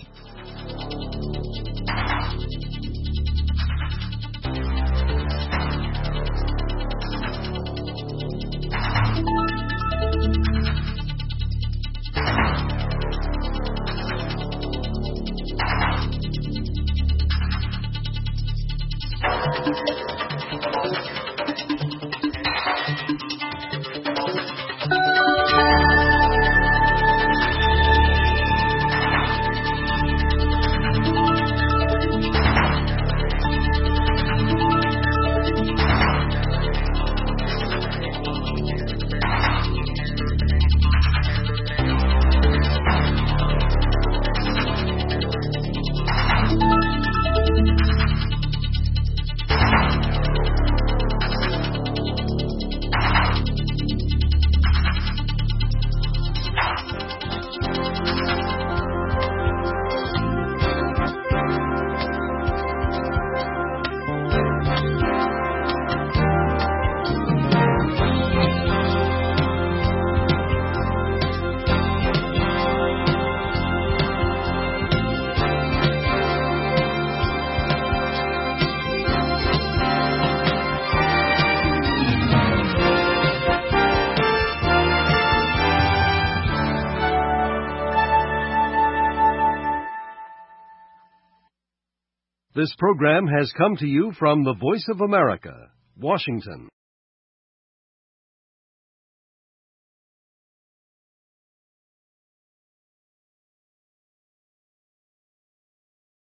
This program has come to you from the Voice of America, Washington.